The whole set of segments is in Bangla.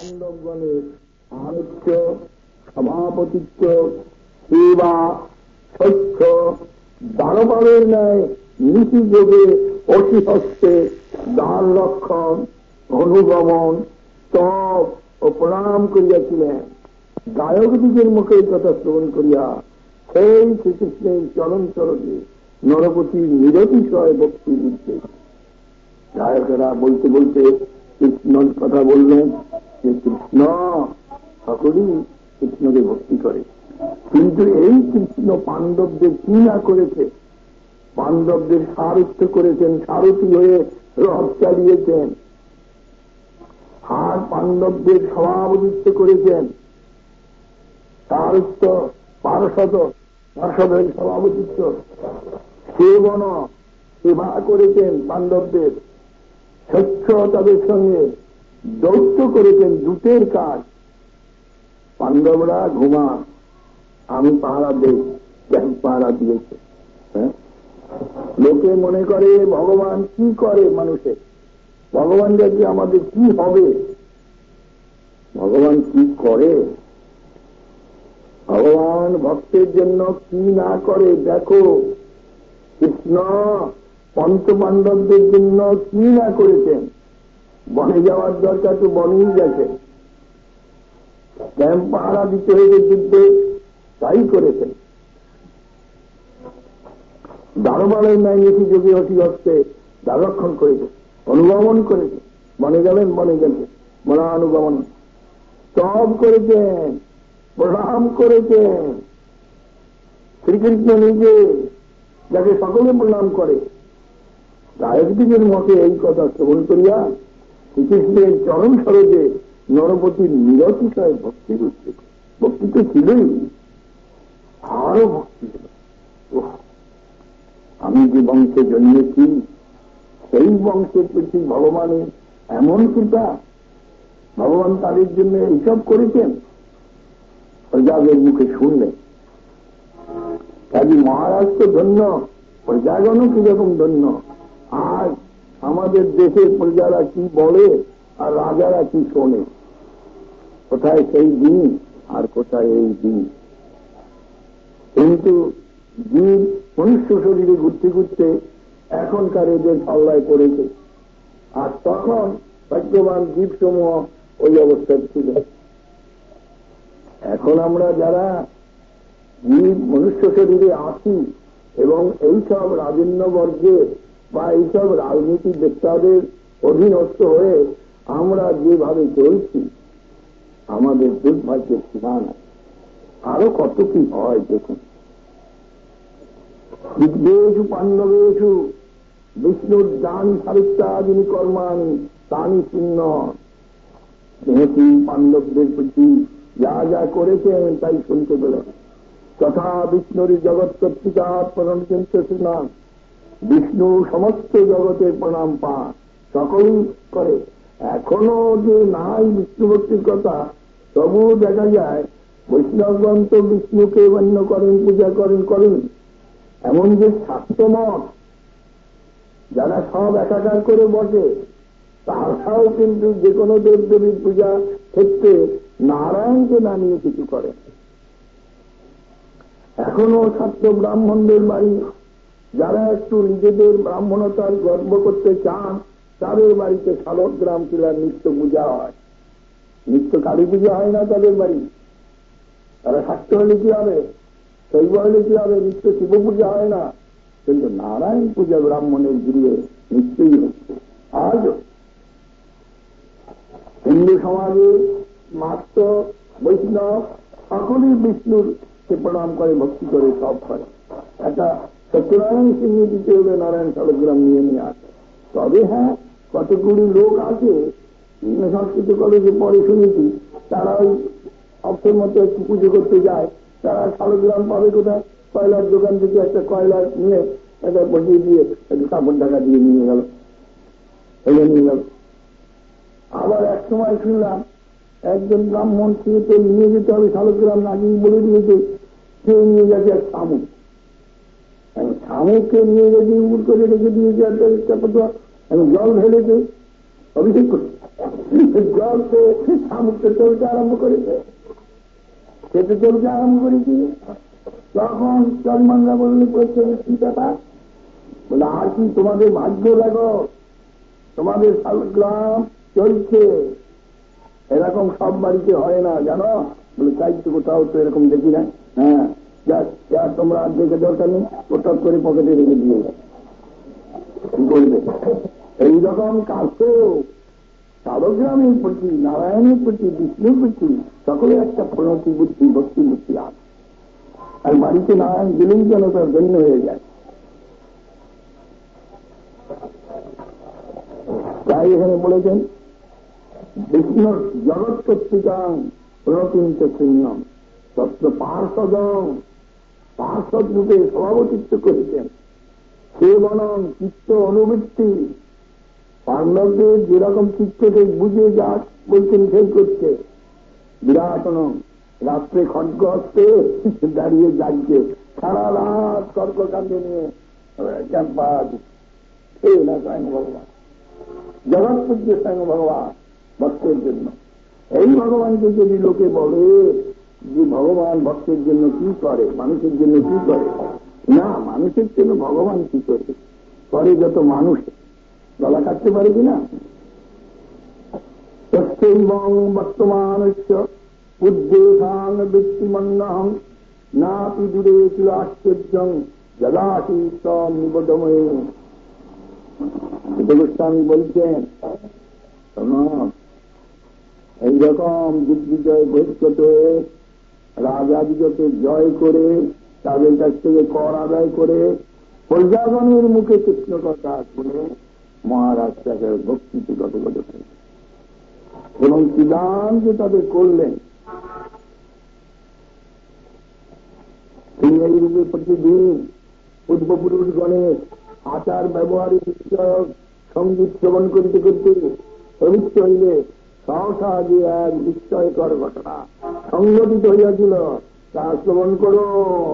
পাণ্ডবগণের আনুচ্য, সভাপতিত্ব, সেবা, সহ্য, দানবারের ন্যায় নীতিযোগে অতিহস্তে দান রক্ষণ, অনুগমন, তপ ও প্রণাম করিয়াছিলেন। গায়কদিগের মুখে কথা শ্রবণ করিয়া সেই শ্রীকৃষ্ণের চরণ চরণে নরপতির নিরতিশয় ভক্তি বুঝতে গায়কেরা বলতে বলতে কৃষ্ণর কথা বললেন যে কৃষ্ণ সকলেই কৃষ্ণকে ভক্তি করে, কিন্তু এই কৃষ্ণ পাণ্ডবদের কি না করেছে? পাণ্ডবদের সারথ্য করেছেন, সারথী হয়ে রথ চালিয়েছেন, আর পাণ্ডবদের সভাপতিত্ব করেছেন, সারথ্য পার্ষদের সভাপতিত্ব, সেবন সেবা করেছেন পাণ্ডবদের, স্বচ্ছ তাদের সঙ্গে দৌত্য করেছেন, দূতের কাজ। পাণ্ডবরা ঘুমান, আমি পাহারা দেই, কেন পাহারা দিয়েছে? লোকে মনে করে ভগবান কি করে মানুষের, ভগবান দেখে আমাদের কি হবে? ভগবান কি করে? ভগবান ভক্তের জন্য কি না করে দেখো। কৃষ্ণ পঞ্চপাণ্ডবদের জন্য কি না করেছেন? বনে যাওয়ার দরকার তো বনেই গেছে, ক্যাম্প পাহারা দিতে হয়েছে যুদ্ধে, তাই করেছেন। দারোবারের ন্যায় নীতি যোগে অতি হস্তে দ্বারক্ষণ করেছে, অনুগমন করেছে, বনে গেলেন বনে গেছে, বনা অনুগমন, তপ করেছেন, প্রণাম করেছেন। শ্রীকৃষ্ণ নিজে যাকে সকলে প্রণাম করে, গায়কদিগের মতে এই কথা শ্রবণ করিয়া শ্রীকৃষ্ণের চরণ সরোজে নরপতির নিরতিশয় ভক্তি করছে। ভক্তি তো ছিলই, আরো ভক্তি ছিল। আমি যে বংশে জন্মেছি সেই বংশের প্রতি ভগবানের এমন কৃপা, ভগবান তাদের জন্য এইসব করেছেন। প্রজাদের মুখে শুনলেন, কাজী মহারাজ তো ধন্য, প্রজাগণও কিরকম ধন্য। আর আমাদের দেশের প্রজারা কি বলে আর রাজারা কি শোনে, কোথায় সেই দিন আর কোথায় এই দিন। কিন্তু জীব মনুষ্য শরীরে ঘুরতে ঘুরতে এখনকার এদের পাল্লায় পড়েছে, আর তখন ভাগ্যবান জীবসমূহ ওই অবস্থায় ছিল। এখন আমরা যারা জীব মনুষ্য শরীরে আছি এবং এইসব রাজন্য বর্গে বা এইসব রাজনীতি ব্যক্তাদের অধীনস্থ হয়ে আমরা যেভাবে চলছি, আমাদের দুর্ভাগ্যের সীমা নাই। আরো কত কি হয় দেখুন। বিদ্যেষু পাণ্ডবেষু বিষ্ণুর দানি সারিত্যাদিনী কর্মাণি তানি শূন্য। যেহেতু পাণ্ডবদের প্রতি যা যা করেছেন তাই শুনতে পেলেন। তথা বিষ্ণুর জগৎ কর্তৃকা প্রণাম, বিষ্ণু সমস্ত জগতের প্রণাম পান, সকলেই করে। এখনো যে নাই বিষ্ণু ভক্তির কথা, তবুও দেখা যায় বৈষ্ণবগণ তো বিষ্ণুকে মান্য করেন, পূজা করেন। এমন যে শাস্ত্রমত যারা সব একাকার করে বসে, তারাও কিন্তু যে কোনো দেবদেবীর পূজা ক্ষেত্রে নারায়ণকে না নিয়ে কিছু করে। এখনো ছাত্র ব্রাহ্মণদের বাড়ি, যারা একটু নিজেদের ব্রাহ্মণতার গর্ব করতে চান, তাদের বাড়িতে শালগ্রাম শিলার নিত্য পূজা হয়। নিত্য কালী পূজা হয় না তাদের বাড়ি। তারা শাক্ত হলে কি হবে, শৈব হলে কি হবে, নিত্য শিব পূজা হয় না। কিন্তু নারায়ণ পূজা ব্রাহ্মণের গৃহে নিশ্চয়ই হচ্ছে। আজও হিন্দু সমাজে মাত্র বৈষ্ণব সকলেই বিষ্ণুর প্রণাম করে, ভক্তি করে, সব করে। একটা সত্যনারায়ণ সিংহ দিতে হলে নারায়ণ শালগ্রাম নিয়ে আসে। তবে হ্যাঁ, কতগুলি লোক আছে সংস্কৃত কলেজে পরে শুনেছি, তারা ওই অক্ষের মতো একটু পুজো করতে যায়, তারা শালগ্রাম পাবে কোথায়? কয়লার দোকান থেকে একটা কয়লা নিয়ে একটা বসিয়ে দিয়ে একটু কাপড় ঢাকা দিয়ে নিয়ে গেল। আবার এক সময় শুনলাম একজন ব্রাহ্মণ তো নিয়ে যেতে হবে শালগ্রাম, আগেই বলে দিয়েছে, সে নিয়ে গেছে এক শামুক। শামুককে নিয়ে গেছে উড় করে রেখে দিয়েছে, এবং জল ঢেলেছে, অভিষেক করছে। জলতে শামুকটা চলতে আরম্ভ করেছে, সেটা চলতে আরম্ভ করেছি। তখন চলমানরা বললে পড়ছে কি ব্যাপার, বলে আর কি তোমাদের ভাগ্য দেখো, তোমাদের গ্রাম চলছে, এরকম সব বাড়িতে হয় না জানো। বলে তাই তো, কোথাও তো এরকম দেখি না। হ্যাঁ, যা তোমরা দেখে দরকার নেই, ওটা করে পকেটে রেখে দিয়ে কি করবে। এইরকম কাছে সারগ্রামের প্রতি, নারায়ণের প্রতি, বিষ্ণুর প্রতি সকলে একটা প্রণতি বুদ্ধি, ভক্তি বুদ্ধি আছে। আর বাড়িতে নারায়ণ গেলেই যেন তার গণ্য হয়ে যায়। তাই এখানে বলেছেন বিষ্ণুর জগৎ পত্রিকাং প্রণতিঞ্চ শূন্যম তত্র পার্ষদ রূপে সভাপতিত্ব করেছেন। সে বনং চিত্ত অনুবৃত্তি, পাণ্ডবদের যেরকম চিত্তকে বুঝে যা বলছেন সেই করছে। বিরাটনম রাত্রে খড়গ হস্তে দাঁড়িয়ে যাচ্ছে, সারা রাত কর্ককাণ্ডে নিয়ে ক্যাম্পা না স্বয়ং ভগবান, জগৎ পূজ্য স্বয়ং ভগবান ভক্তের জন্য। এই ভগবানকে যদি লোকে বলে যে ভগবান ভক্তের জন্য কি করে, মানুষের জন্য কি করে, না মানুষের জন্য ভগবান কি করে যত মানুষ গলা কাটতে পারে কিনা। বর্তমান উদ্দেশাং বৃত্তিমন্নহং নাপি দূরে ছিল আশ্চর্যং যদাসি নিবদময়ে। গোস্বামী বলছেন এইরকম দিগ্বিজয় বহিষ্কৃত হয়ে রাজাদিগকে জয় করে তাদের কাছ থেকে কর আদায় করে প্রজাগণের মুখে কৃষ্ণ কথা শুনে মহারাজ তাকে ভক্তিতে গত এবং বিধান যে তাদের করলেন, তিনি এই রূপে প্রতিদিন পূর্বপুরুষ গণের আচার ব্যবহারের বিষয়ক সঙ্গীত শ্রবণ করতে করতে প্রবৃত্ত হইলে সহসা যে এক বিস্ময়কর ঘটনা সংঘটিত হইয়াছিল তা শ্রবণ করুন।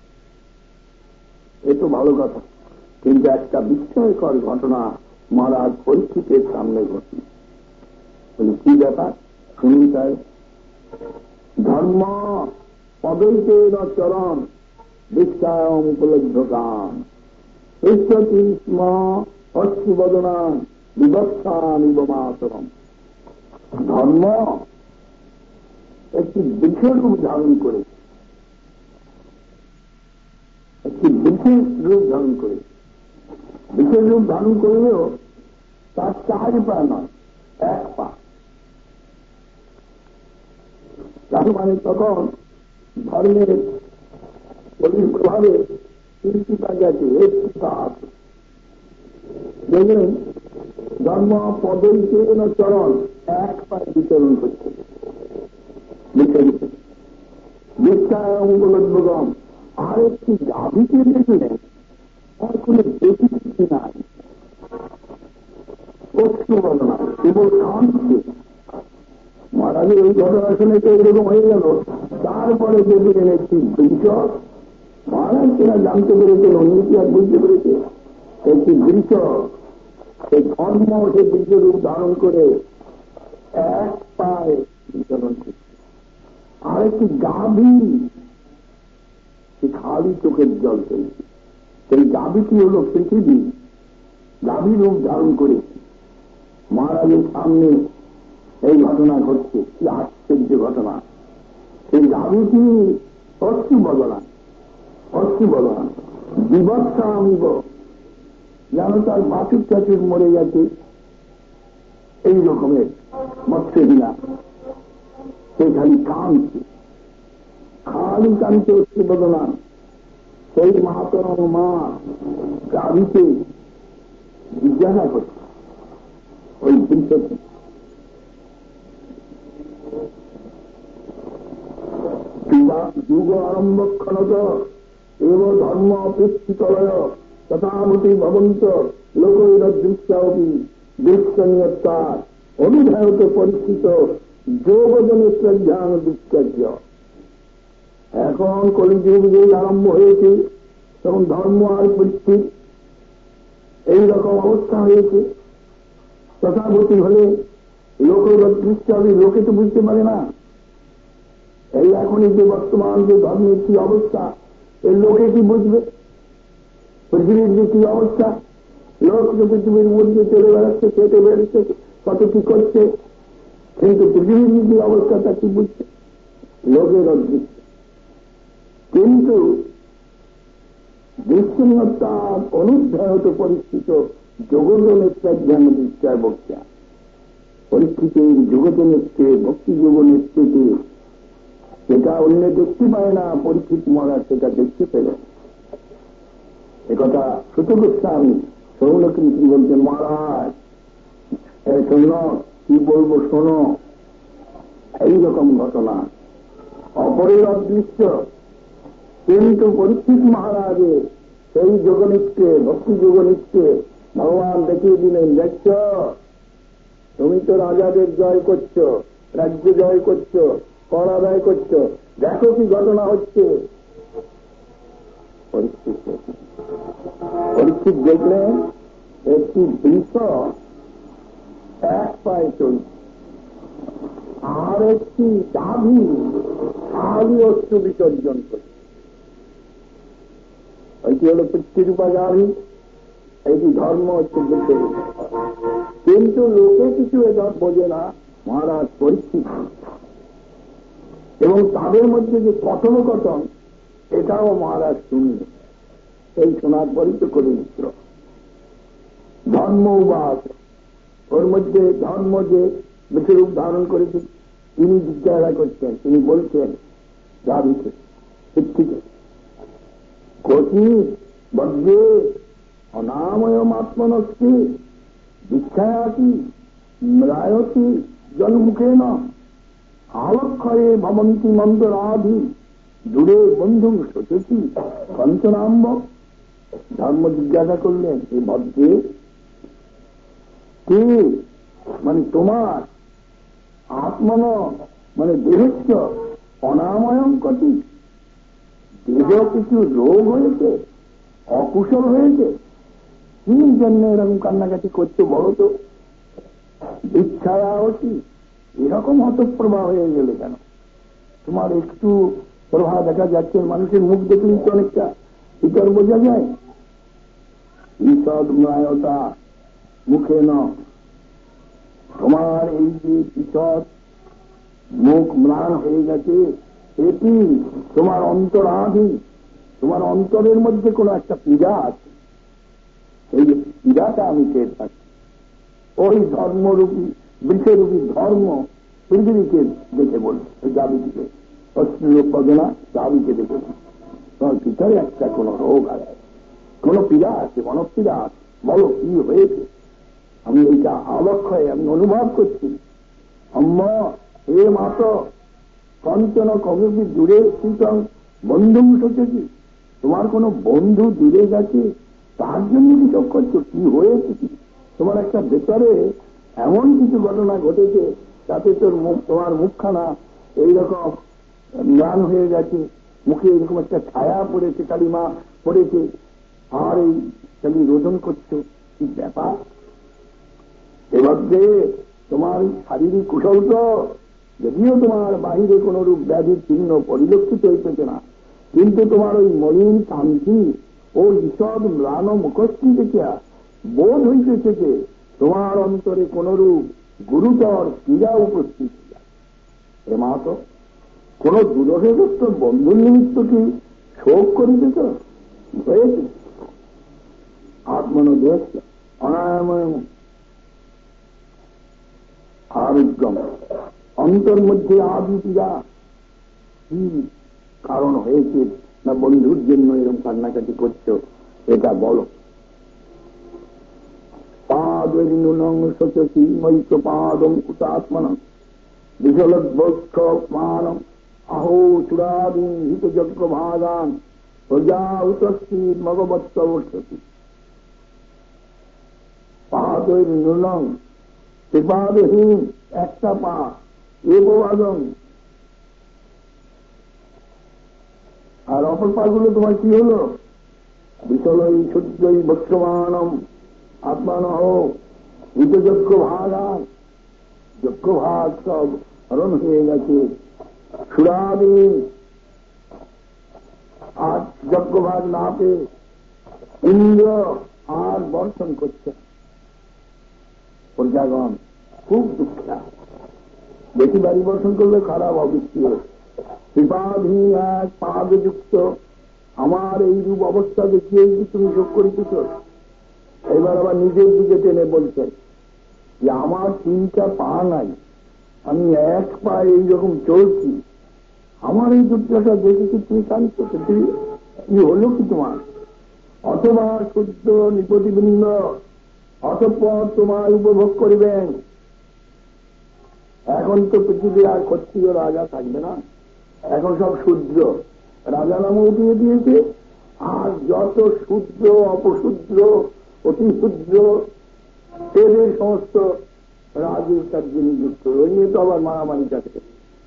এ তো ভালো কথা, কিন্তু একটা বিস্ময়কর ঘটনা মহারাজ পরীক্ষিতের সামনে ঘটল। কি ব্যাপার শুনুন। তাই ধর্ম পদৈতের চরণ দীক্ষায়ম উপলব্ধ গান স্ম অশ্রুবদনা বিবৎসামিবমাতরম। ধর্ম একটি বিশেষ রূপ ধারণ করে, একটি বিশেষ রূপ ধারণ করে, বিশেষ রূপ ধারণ করলেও তার 4 পা নয়, 1 পা। তার মানে তখন ধর্মের প্রভাবে 3টি পা গেছে, 1টি পা আছে। দেখলেন ধর্ম পদৈতে চরণ 1 পায়ে বিচরণ করছে, উপলব্ধগম। আর একটি গাভীকে দেখলেন তার কোন বেশি কিছু নাই, অস্ত্র বলনা কেবল কাঁদছে। মহারাজের এই ঘটনা শুনে তো এরকম হয়ে গেল। তারপরে দেখলেন একটি বৃক্ষ, মহারাজ কিনা জানতে পেরেছেন, অন্যটি আর বুঝতে পেরেছে একটি বৃক্ষ, সেই ধর্ম সে বৃক্ষ রূপ ধারণ করে 1 পায়ে বিচরণ করছে। আর একটি গাভী সে খালি চোখের জল ফেলছে। সেই গাভীটি হল পৃথিবী, গাভী রূপ ধারণ করে মহারাজের সামনে এই ঘটনা ঘটছে। কি আশ্চর্য ঘটনা! সেই গাভীটি অশ্রু বলনা বিবৎসা আমিব, যেন তার বাছুর টাছুর মরে গেছে এই রকমের মৎস্যহীনা। সে খালি কাঁদছে অশ্রু বদনা। সেই মাতরম মা গাভীকে জিজ্ঞাসা করছে ওই বৃক্ষকে, যুগ আরম্ভক্ষণত এব ধর্ম অপেক্ষিতলয় তথামতি ভবন্ত লোকৈরদৃশ্যাপি দৃশ্যন্যতার অভিধায়ত পরিস্থিত যোগজনে শ্রদ্ধান দুষ্কার্য। এখন কলিযুগ যে আরম্ভ হয়েছে তখন ধর্ম আর পৃথিবীর এইরকম অবস্থা হয়েছে। তথাগতি হলে লোকের দৃষ্টি হবে, লোকে তো বুঝতে পারে না। এই এখনই যে বর্তমান যে ধর্মের কি অবস্থা, এই লোকে কি বুঝবে? পৃথিবীর যে কি অবস্থা, লোক যে পৃথিবীর মধ্যে চলে বেড়াচ্ছে, খেতে বেড়াচ্ছে, কত কি করছে, কিন্তু পৃথিবীর যে অবস্থা তা কি বুঝছে? লোকের অদৃশ্য। কিন্তু বিচ্ছিন্নতার অনুধ্যায়ত পরিস্থিত জগত নেত্রাজ্ঞান দৃষ্টায় বক্তা পরিস্থিতির জগত নেত্রে ভক্তি যোগ নেত্রীতে সেটা অন্য দেখতে পায় না, পরীক্ষিত মহারাজ সেটা দেখতে পেল। একথা সুত গোস্বামী সৌনকৃষ্ণ বলছেন, মহারাজ শোনো, কি বলবো শোনো। এইরকম ঘটনা অপরের অদৃশ্য, কিন্তু পরীক্ষিত মহারাজের সেই যোগনিত্যে ভক্তি যোগনিত্যে ভগবান দেখিয়ে দিলেন, দেখছ তুমি তো রাজাদের জয় করছো, রাজ্য জয় করছো, কর আদায় করছো, দেখো কি ঘটনা হচ্ছে। পরীক্ষিত দেখলেন একটি বৃষ এক পায়ে চলছে, আর একটি চাবি খালি অস্ত্র বিসর্জন করছে। ওইটি হল পৃথিবীরূপা গাভী, এইটি ধর্ম হচ্ছে বুদ্ধ। কিন্তু লোকে কিছু এটা বোঝে না, মহারাজ পরীক্ষিত, এবং তাদের মধ্যে যে কথোপকথন এটাও মহারাজ শুনল। এই শোনার পরই তো করে মিত্র ধর্ম উবাস, ওর মধ্যে ধর্ম যে বিশ্বরূপ ধারণ করেছে তিনি জিজ্ঞাসা করছেন, তিনি বলছেন গাভীকে, পৃথিবীকে, কোটি বজ্রে অনাময় আত্মনস্তি দীক্ষায়াতি রায়তি জন্মুখে ন আলক্ষয়ে ভবন্তি মন্ত্রাধি দূরে বন্ধু সচেতি পঞ্চনাম্ব। ধর্ম জিজ্ঞাসা করলেন, এই ভদ্রে কি মানে তোমার আত্মন মানে দেহস্য অনাময়ং কটি, দেহ কিছু রোগ হয়েছে, অকুশল হয়েছে, কি জন্য এরকম কান্নাকাটি করছো বলো তো? ইচ্ছায়া অতি, এরকম হতপ্রভা হয়ে গেলে কেন? তোমার একটু প্রভা দেখা যাচ্ছে, মানুষের মুখ দেখলেই তো অনেকটা ইতর বোঝা যায়। ঈষদ ন্যায়তা মুখে ন, তোমার এই যে ঈষদ মুখ ম্লান হয়ে গেছে, এটি তোমার অন্তরাধীন, তোমার অন্তরের মধ্যে কোন একটা পীড়া আছে, এই যে পীড়াটা আমি টের পাচ্ছি। ওই ধর্মরূপী বৃক্ষরূপী ধর্ম পৃথিবীকে দেখে বলল, জাবিকে অশ্লীলপদনা জাবিকে দেখে তোমার ভিতরে একটা কোন রোগ আছে, কোন পীড়া আছে, মনপীড়া আছে, বলো কি হয়েছে? আমি এইটা অলক্ষয়ে আমি অনুভব করছি। অম্ম হে মাত কঞ্চন কবি দূরে শীতং বন্ধু সচেছি, তোমার কোন বন্ধু দূরে গেছে তার জন্য কিছু করছো, কি হয়েছে? কি তোমার একটা ভেতরে এমন কিছু ঘটনা ঘটেছে তাতে তোর মুখ, তোমার মুখখানা এইরকম ম্লান হয়ে গেছে, মুখে এরকম একটা ছায়া পড়েছে, কালিমা পড়েছে, আর এই খালি রোদন করছো, কি ব্যাপার? এবার যে তোমার শারীরিক কুশল তো যদিও তোমার বাহিরে কোন রূপ ব্যাধির চিহ্ন পরিলক্ষিত হইতেছে না, কিন্তু তোমার ওই মলিন শান্তি ও ঈষদ ম্লান মুখশ্রী দেখিয়া বোধ হইতেছে যে তোমার অন্তরে কোন রূপ গুরুতর পীড়া উপস্থিত। এ মা তো কোন দুরগ্রস্ত বন্ধুর নিমিত্ত কি শোক করিতেছ হয়েছে? আত্মনোদেশ অনায়াময় আরোগ্যম, অন্তর মধ্যে আদি পীড়া কি কারণ হয়েছে না বন্ধুর জন্য এরকম কান্নাকাটি করছো, এটা বলো। পাদরিনুনং সচি মৈত্র পাদম কুতাত্মনম বিশলদ্ভক্ষমানম আহো চূড়াদীন হিতযজ্ঞ ভাগান প্রজা উতস্থি মগবৎসবর্ষতি। পাদরিনুনং, পাদহীন একটা পা, এববাদম, আর অপর পাগুলো তোমার কি হলো? বিশলই সূর্যই বক্ষমানম আত্মান হিতযজ্ঞ ভাগান, যজ্ঞভাগ সব হরণ হয়ে গেছে। সুরাদিন আর যজ্ঞভাগ না পেয়ে ইন্দ্র আর বর্ষণ করছে। প্রজাগণ খুব দুঃখা, বেশি বাড়ি বর্ষণ করলে খারাপ অবৃষ্টি হয়। কৃপাধীন এক পাদযুক্ত আমার এই রূপ অবস্থা দেখিয়ে তুমি শোক করিতেছ। এবার আবার নিজের দিকে টেনে বলছেন যে আমার 3টা পা নাই, আমি এক পা এইরকম চলছি, আমার এই দুঃখটা দেখে কি তুমি কাঁদছো? কি হলো কি তোমার? অথবা শুদ্ধ নিপতিবৃন্দ অতঃপর তোমার উপভোগ করিবেন। এখন তো পৃথিবী আর ক্ষত্রিয় রাজা থাকবে না, এখন সব শূদ্র রাজা নামে উঠিয়ে দিয়েছে। আর যত শূদ্র, অপশূদ্র, অতিশূদ্র এদের সমস্ত রাজের কার্যে নিযুক্ত। ওই নিয়ে তো আবার মারামারি কাটে।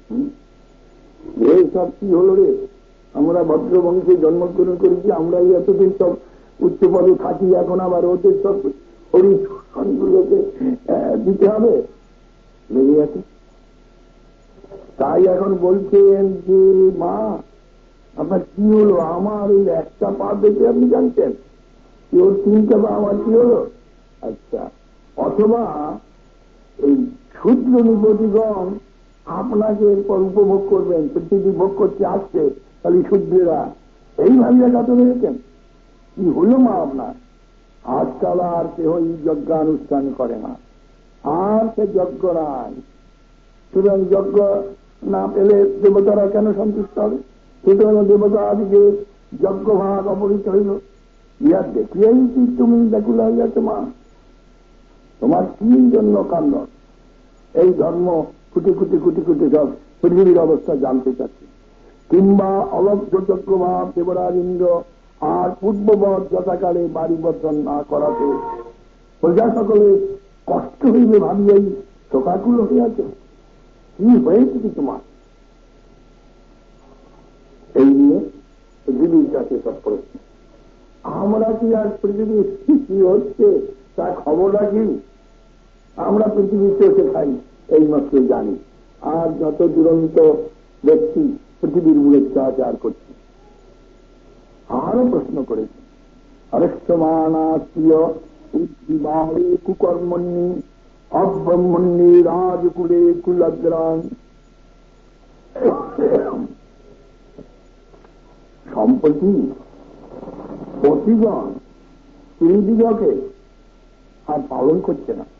এই সব কি হলো রে? আমরা ভদ্রবংশে জন্মগ্রহণ করেছি, আমরাই এতদিন সব উচ্চ পদে থাকি, এখন আবার ওদের সব হরিগুলোকে দিতে হবে, লেগে গেছে। তাই এখন বলছেন যে মা আপনার কি হলো? আমার এই একটা পা দেখে আপনি জানতেন ওর 3টা পা, আমার কি হলো? আচ্ছা, অথবা এই ক্ষুদ্র নিপতিগণ আপনাকে এরপর উপভোগ করবেন, পৃথিবী ভোগ করতে আসছে, তাহলে শূদ্রেরা এই ভাবিয়া কাতর হয়েছেন। কি হলো মা আপনার? আজকাল আর কেউ যজ্ঞানুষ্ঠান করে না, আর সে যজ্ঞ নাই। সুতরাং যজ্ঞ না পেলে দেবতারা কেন সন্তুষ্ট হবে? সুতরাং দেবতা আদিকে যজ্ঞ ভাগ অপহৃত হইল। ইহার দেখিয়েই কি তুমি ব্যাকুল হয়ে গেছো মা? তোমার কি জন্য কান্দন? এই ধর্ম খুঁটে খুঁটে খুঁটে খুঁটে সব পৃথিবীর অবস্থা জানতে চাচ্ছে। কিংবা অলব্ধ যজ্ঞভাব দেবরাজ ইন্দ্র আর পূর্ববৎ যথাকালে বাড়ি বর্ষণ না করাতে প্রজা সকলে কষ্ট হইবে ভাবিয়াই শোকাকুল হইয়াছে। কি হয়েছে কি তোমার? এই নিয়ে পৃথিবীর কাছে সব প্রশ্ন। আমরা কি আর পৃথিবীর কি হচ্ছে তার খবরটা কি? আমরা পৃথিবীর চোখে খাই, এই মাত্র জানি। আর যত দুরন্ত ব্যক্তি পৃথিবীর বুড়ে অত্যাচার করছে। আরো প্রশ্ন করেছে, অরষ্টমানাস্ত্রিয় উদ্ভিবাহে কুকর্মণ্যি অব্রহ্মণ্যে রাজকুলে কুলগ্রাম। সম্প্রতি পতিগণ স্ত্রীদিগকে আর পালন করছে না।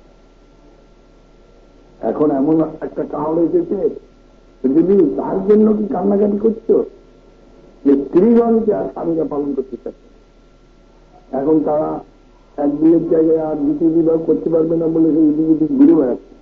এখন এমন একটা কাল এসেছে পৃথিবী, তার জন্য কি কান্নাকাটি করছো যে স্ত্রীগণকে আর স্বামীরা পালন করতে চাচ্ছে। এখন তারা এক বিয়ের জায়গায় আর দ্বিতীয় বিবাহ করতে পারবে না বলে সেই দিকে ঘুরে বেড়াচ্ছে।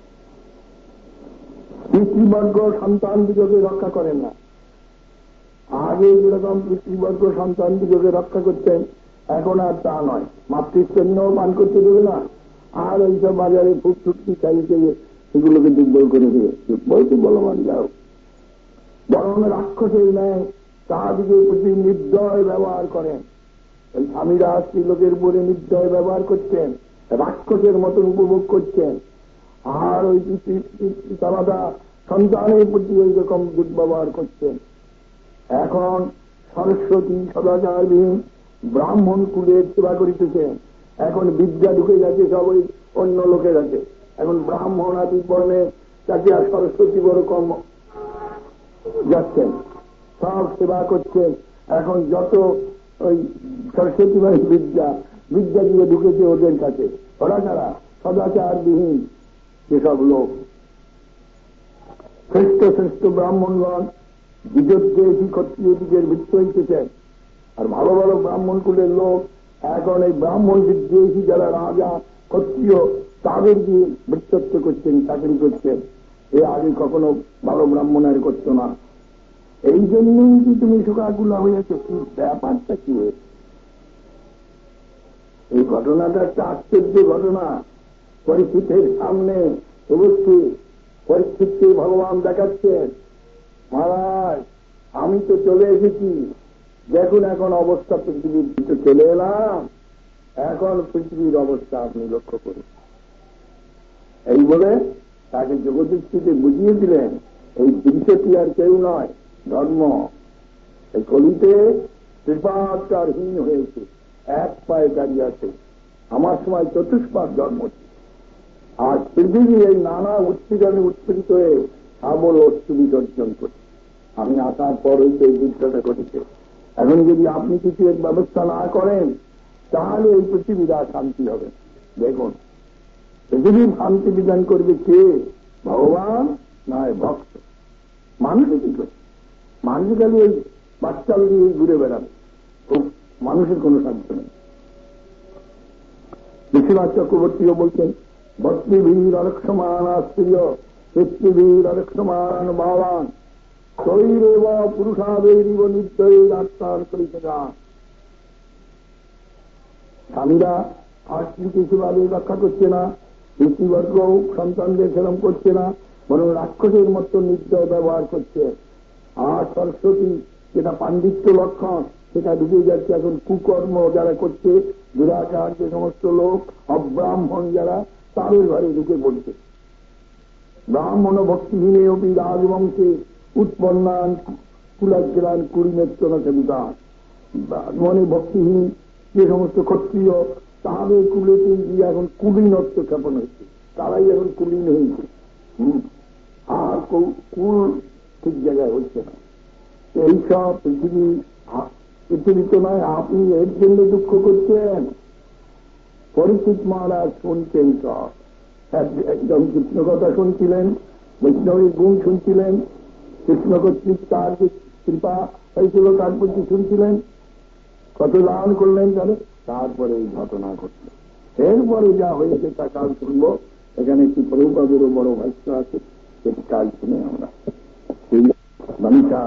পিতৃবর্গ সন্তান দিগকে রক্ষা করেন না। আগে যেরকম পিতৃবর্গ সন্তান দিগকে রক্ষা করতেন, এখন আর তা নয়। মাতৃস্তন্যও পান করতে দেবে না, আর এইসব বাজারে ফুট ছুটকি চাইতে সেগুলোকে দুর্বল করে দেবে। বলতে বলবান যাও, বরং রাক্ষসের ন্যায় তাহাদিকে প্রতি নির্দয় ব্যবহার করেন। এই স্বামীরা স্ত্রীলোকের উপরে নির্দয় ব্যবহার করছেন, রাক্ষসের মতন উপভোগ করছেন। আর ওই পিতামাতা সন্তানের প্রতি ওই রকম দুর্ব্যবহার করছেন। এখন সরস্বতী সদাচারবিহীন ব্রাহ্মণ কুলের সেবা করিতেছেন। এখন বিদ্যা ঢুকে গেছে সব ওই অন্য লোকের আছে। এখন ব্রাহ্মণ আদি বর্ণে তাকে আর সরস্বতী বড় কম যাচ্ছেন, সব সেবা করছেন। এখন যত ওই সরস্বতী বিদ্যা দিয়ে ঢুকেছে ওদের কাছে। ওরা যারা সদাচারবিহীন যেসব লোক, শ্রেষ্ঠ শ্রেষ্ঠ ব্রাহ্মণগণ বিদ্বেষী ক্ষত্রিয় দিকের ভিত্তি হইতেছেন। আর ভালো ভালো ব্রাহ্মণ কুলের লোক এখন এই ব্রাহ্মণ বিদ্বেষী যারা রাজা ক্ষত্রিয় তাদের দিয়ে বৃত্তত্ব করছেন, চাকরি করছেন। এ আগে কখনো ভালো ব্রাহ্মণের করতো না। এই জন্যই কি তুমি শোকাকুলা হয়েছে? কি ব্যাপারটা কি হয়েছে? এই ঘটনাটা একটা আশ্চর্য ঘটনা। পরিস্থিতির সামনে অবশ্যই পরিস্থিতি ভগবান দেখাচ্ছেন, মহারাজ আমি তো চলে এসেছি, দেখুন এখন অবস্থা পৃথিবীর ভিতরে চলে এলাম, এখন পৃথিবীর অবস্থা আপনি লক্ষ্য করুন। এই বলে তাকে যোগদৃষ্টিতে বুঝিয়ে দিলেন এই বৃক্ষটি আর কেউ নয়, ধর্ম। এই কলিতে কৃপাচারহীন হয়েছে, এক পায়ে দাঁড়িয়ে আছে। আমার সময় চতুষ্পাদ জন্ম, আর পৃথিবী এই নানা উৎপীড়নে উৎপীড়িত হয়ে সাবল অস্ত্র বিসর্জন করছে। আমি আসার পর হইতে এই যুদ্ধটা ঘটেছে। এখন যদি আপনি কিছু এর ব্যবস্থা না করেন তাহলে এই পৃথিবীর আর শান্তি হবে। দেখুন, পৃথিবীর শান্তি বিধান করবে কে? ভগবান নয় ভক্ত। মানুষে কি করে? মানুষ খালি ওই বাচ্চাল দিয়ে ঘুরে বেড়াবে, মানুষের কোন সাধ্য নেই। বিশ্বনাথ চক্রবর্তীও বলছেন, ভক্তিভীর অরক্ষমান স্ত্রীয় পৃথিবীর অরক্ষমান ভাবান শরীরেব পুরুষাদেরিব নির্দয়ের আত্মার করিতে যান। স্বামীরা আর স্ত্রীকে সেভাবে রক্ষা করছে না, স্ত্রীবর্গ সন্তানদের সেরম করছে না, বরং রাক্ষসের মতো নির্দয় ব্যবহার করছে। আর সরস্বতী, যেটা পাণ্ডিত্য লক্ষণ, সেটা ঢুকে যাচ্ছে এখন কুকর্ম যারা করছে, দুরাচার যে সমস্ত লোক, অব্রাহ্মণ যারা, তাদের ঘরে ঢুকে পড়ছে। ব্রাহ্মণ ভক্তিহীনে অপি রাজবংশে উৎপন্নান কুলাগ্রান কুড়িমেত্তনা সেবিতান। মনে ভক্তিহীন যে সমস্ত ক্ষত্রিয়, তাদের কুলেতে গিয়ে এখন কুলীনত্ব স্থাপন হয়েছে, তারাই এখন কুলীন হয়েছে। আর কুল ঠিক জায়গায় হচ্ছে না। এইসব পৃথিবী তো নয়, আপনি এর জন্য দুঃখ করছেন। পরীক্ষিত মহারাজ শুনছেন সব, একদম কৃষ্ণ কথা শুনছিলেন, বৈষ্ণবের গুণ শুনছিলেন, কৃষ্ণ কর্তৃক তার যে কৃপা হয়েছিল তার প্রতি শুনছিলেন, কত দান করলেন জানে। তারপরে এই ঘটনা ঘটল। এরপরে যা হয়েছে তা কাল শুনব। এখানে একটি প্রভুপাদেরও বড় ভাষ্য আছে, সেটি কাল শুনে আমরা বাণিকা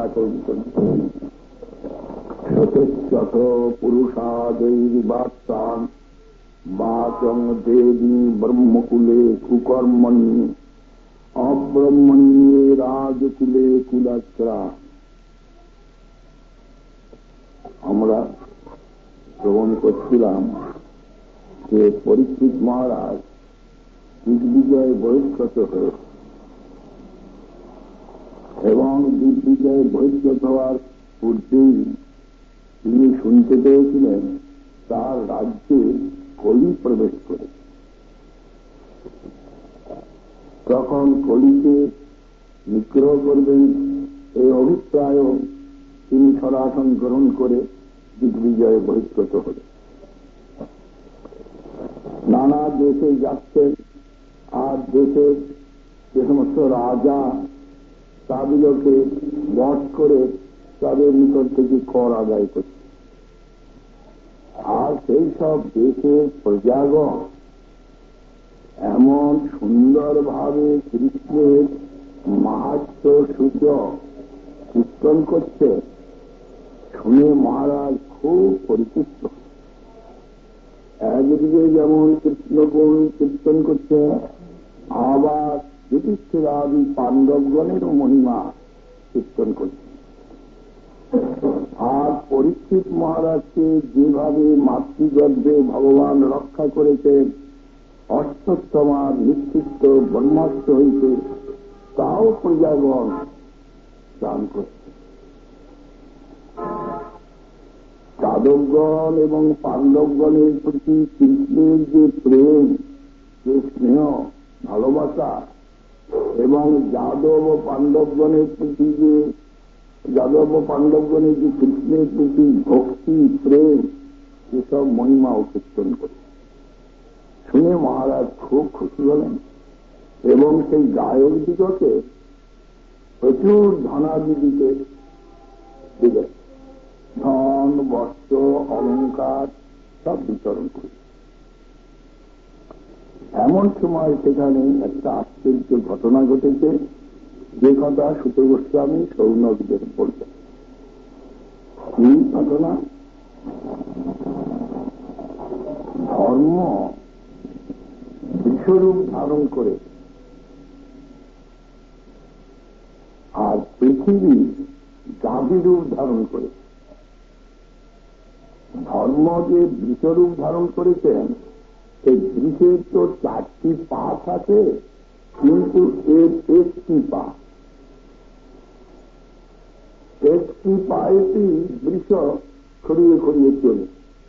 শত পুরুষাদৈর্বাত্তান বাচং দেবী ব্রহ্মকুলে কুকর্মণি অব্রহ্মণ্যে রাজকুলে কুলাচ্রা। আমরা শ্রবণ করছিলাম যে পরীক্ষিত মহারাজ দিগ্বিজয় বহিষ্কৃত হয়ে, এবং দিগ্বিজয় বহিষ্কৃত হওয়ার পূর্বেই তিনি শুনতে পেয়েছিলেন তার রাজ্যে কলি প্রবেশ করে। তখন কলিকে নিগ্রহ করবেন এই অভিপ্রায় তিনি সরাসন গ্রহণ করে দিগ্বিজয়ে বহিষ্কৃত হলেন। নানা দেশে যাচ্ছেন, আর দেশের যে সমস্ত রাজা তাদেরকে বধ করে তাদের নিকট থেকে কর আদায় করছে। আর সেই সব দেশের প্রজাগণ এমন সুন্দরভাবে কৃষ্ণের মাহাত্ম্য সূচক কীর্তন করছে, শুনে মহারাজ খুব পরিচিত। একদিকে যেমন কৃষ্ণগুণ কীর্তন করছে, আবার যুধিষ্ঠিরাদি পাণ্ডবগণেরও মহিমা কীর্তন করছে। আর পরীক্ষিত মহারাজকে যেভাবে মাতৃগর্ভে ভগবান রক্ষা করেছেন, অশ্বত্থমার নিশ্চিত ব্রহ্মাস্ত্র হইতে, তাও প্রজাগণ দান করছে। যাদবগণ এবং পাণ্ডবগণের প্রতি কৃষ্ণের যে প্রেম, যে স্নেহ ভালোবাসা, এবং যাদব ও পাণ্ডবগণের প্রতি যে কৃষ্ণের প্রতি ভক্তি প্রেম, এসব মহিমা ও কীর্তন করে শুনে মহারাজ খুব খুশি হলেন, এবং সেই গায়ক দিগকে প্রচুর ধনাদি দিতে দিলেন। ধন, বস্ত্র, অলঙ্কার সব বিতরণ করে। এমন সময় সেখানে একটা আশ্চর্য ঘটনা ঘটেছে, যে কথা সুত গোস্বামী সৌনকদের বললেন। কি ঘটনা? ধর্ম বিশ্বরূপ ধারণ করে, আর পৃথিবী গাভীরূপ ধারণ করে। ধর্ম যে বিশ্বরূপ ধারণ করেছেন, সেই বৃষের তো 4টি পা থাকে, কিন্তু এর একটি পায়েটি বৃষ ছড়িয়ে ছড়িয়ে চলে।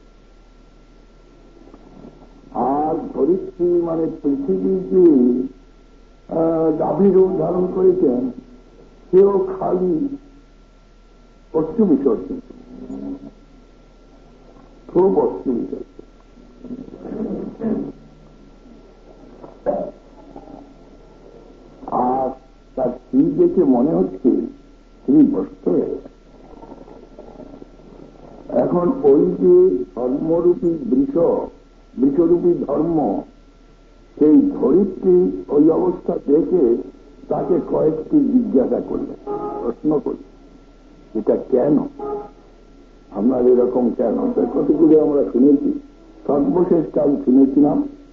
আর ধরিত্রী মানে পৃথিবীকে গাভীর রূপ ধারণ করেছেন, সেও খালি অশ্রু বিসর্জন, খুব অশ্রু বিসর্জন। আর তার স্ত্রী দেখে মনে হচ্ছে তিনি ভ্রষ্ট হয়ে গেছে। এখন ওই যে ধর্মরূপী বৃষরূপী ধর্ম, সেই ধরিত্রী ওই অবস্থা দেখে তাকে কয়েকটি জিজ্ঞাসা করলেন, প্রশ্ন করলেন, এটা কেন আপনার এরকম কেন? কতগুলো আমরা শুনেছি, সর্বশেষ কাল শুনেছিলাম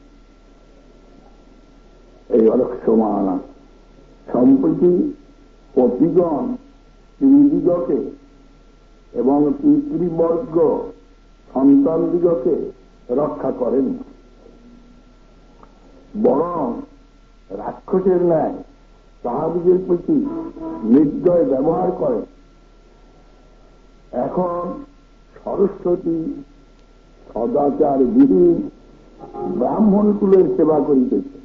এই অরক্ষ সমানা সম্প্রতি পতিগণ স্ত্রীদিগকে এবং পিতৃবর্গ সন্তানদিগকে রক্ষা করেন, বরং রাক্ষসের ন্যায় তাহাদিগের প্রতি নির্দয় ব্যবহার করেন। এখন সরস্বতী সদাচারবিহীন ব্রাহ্মণ কুলের সেবা করিতেছে।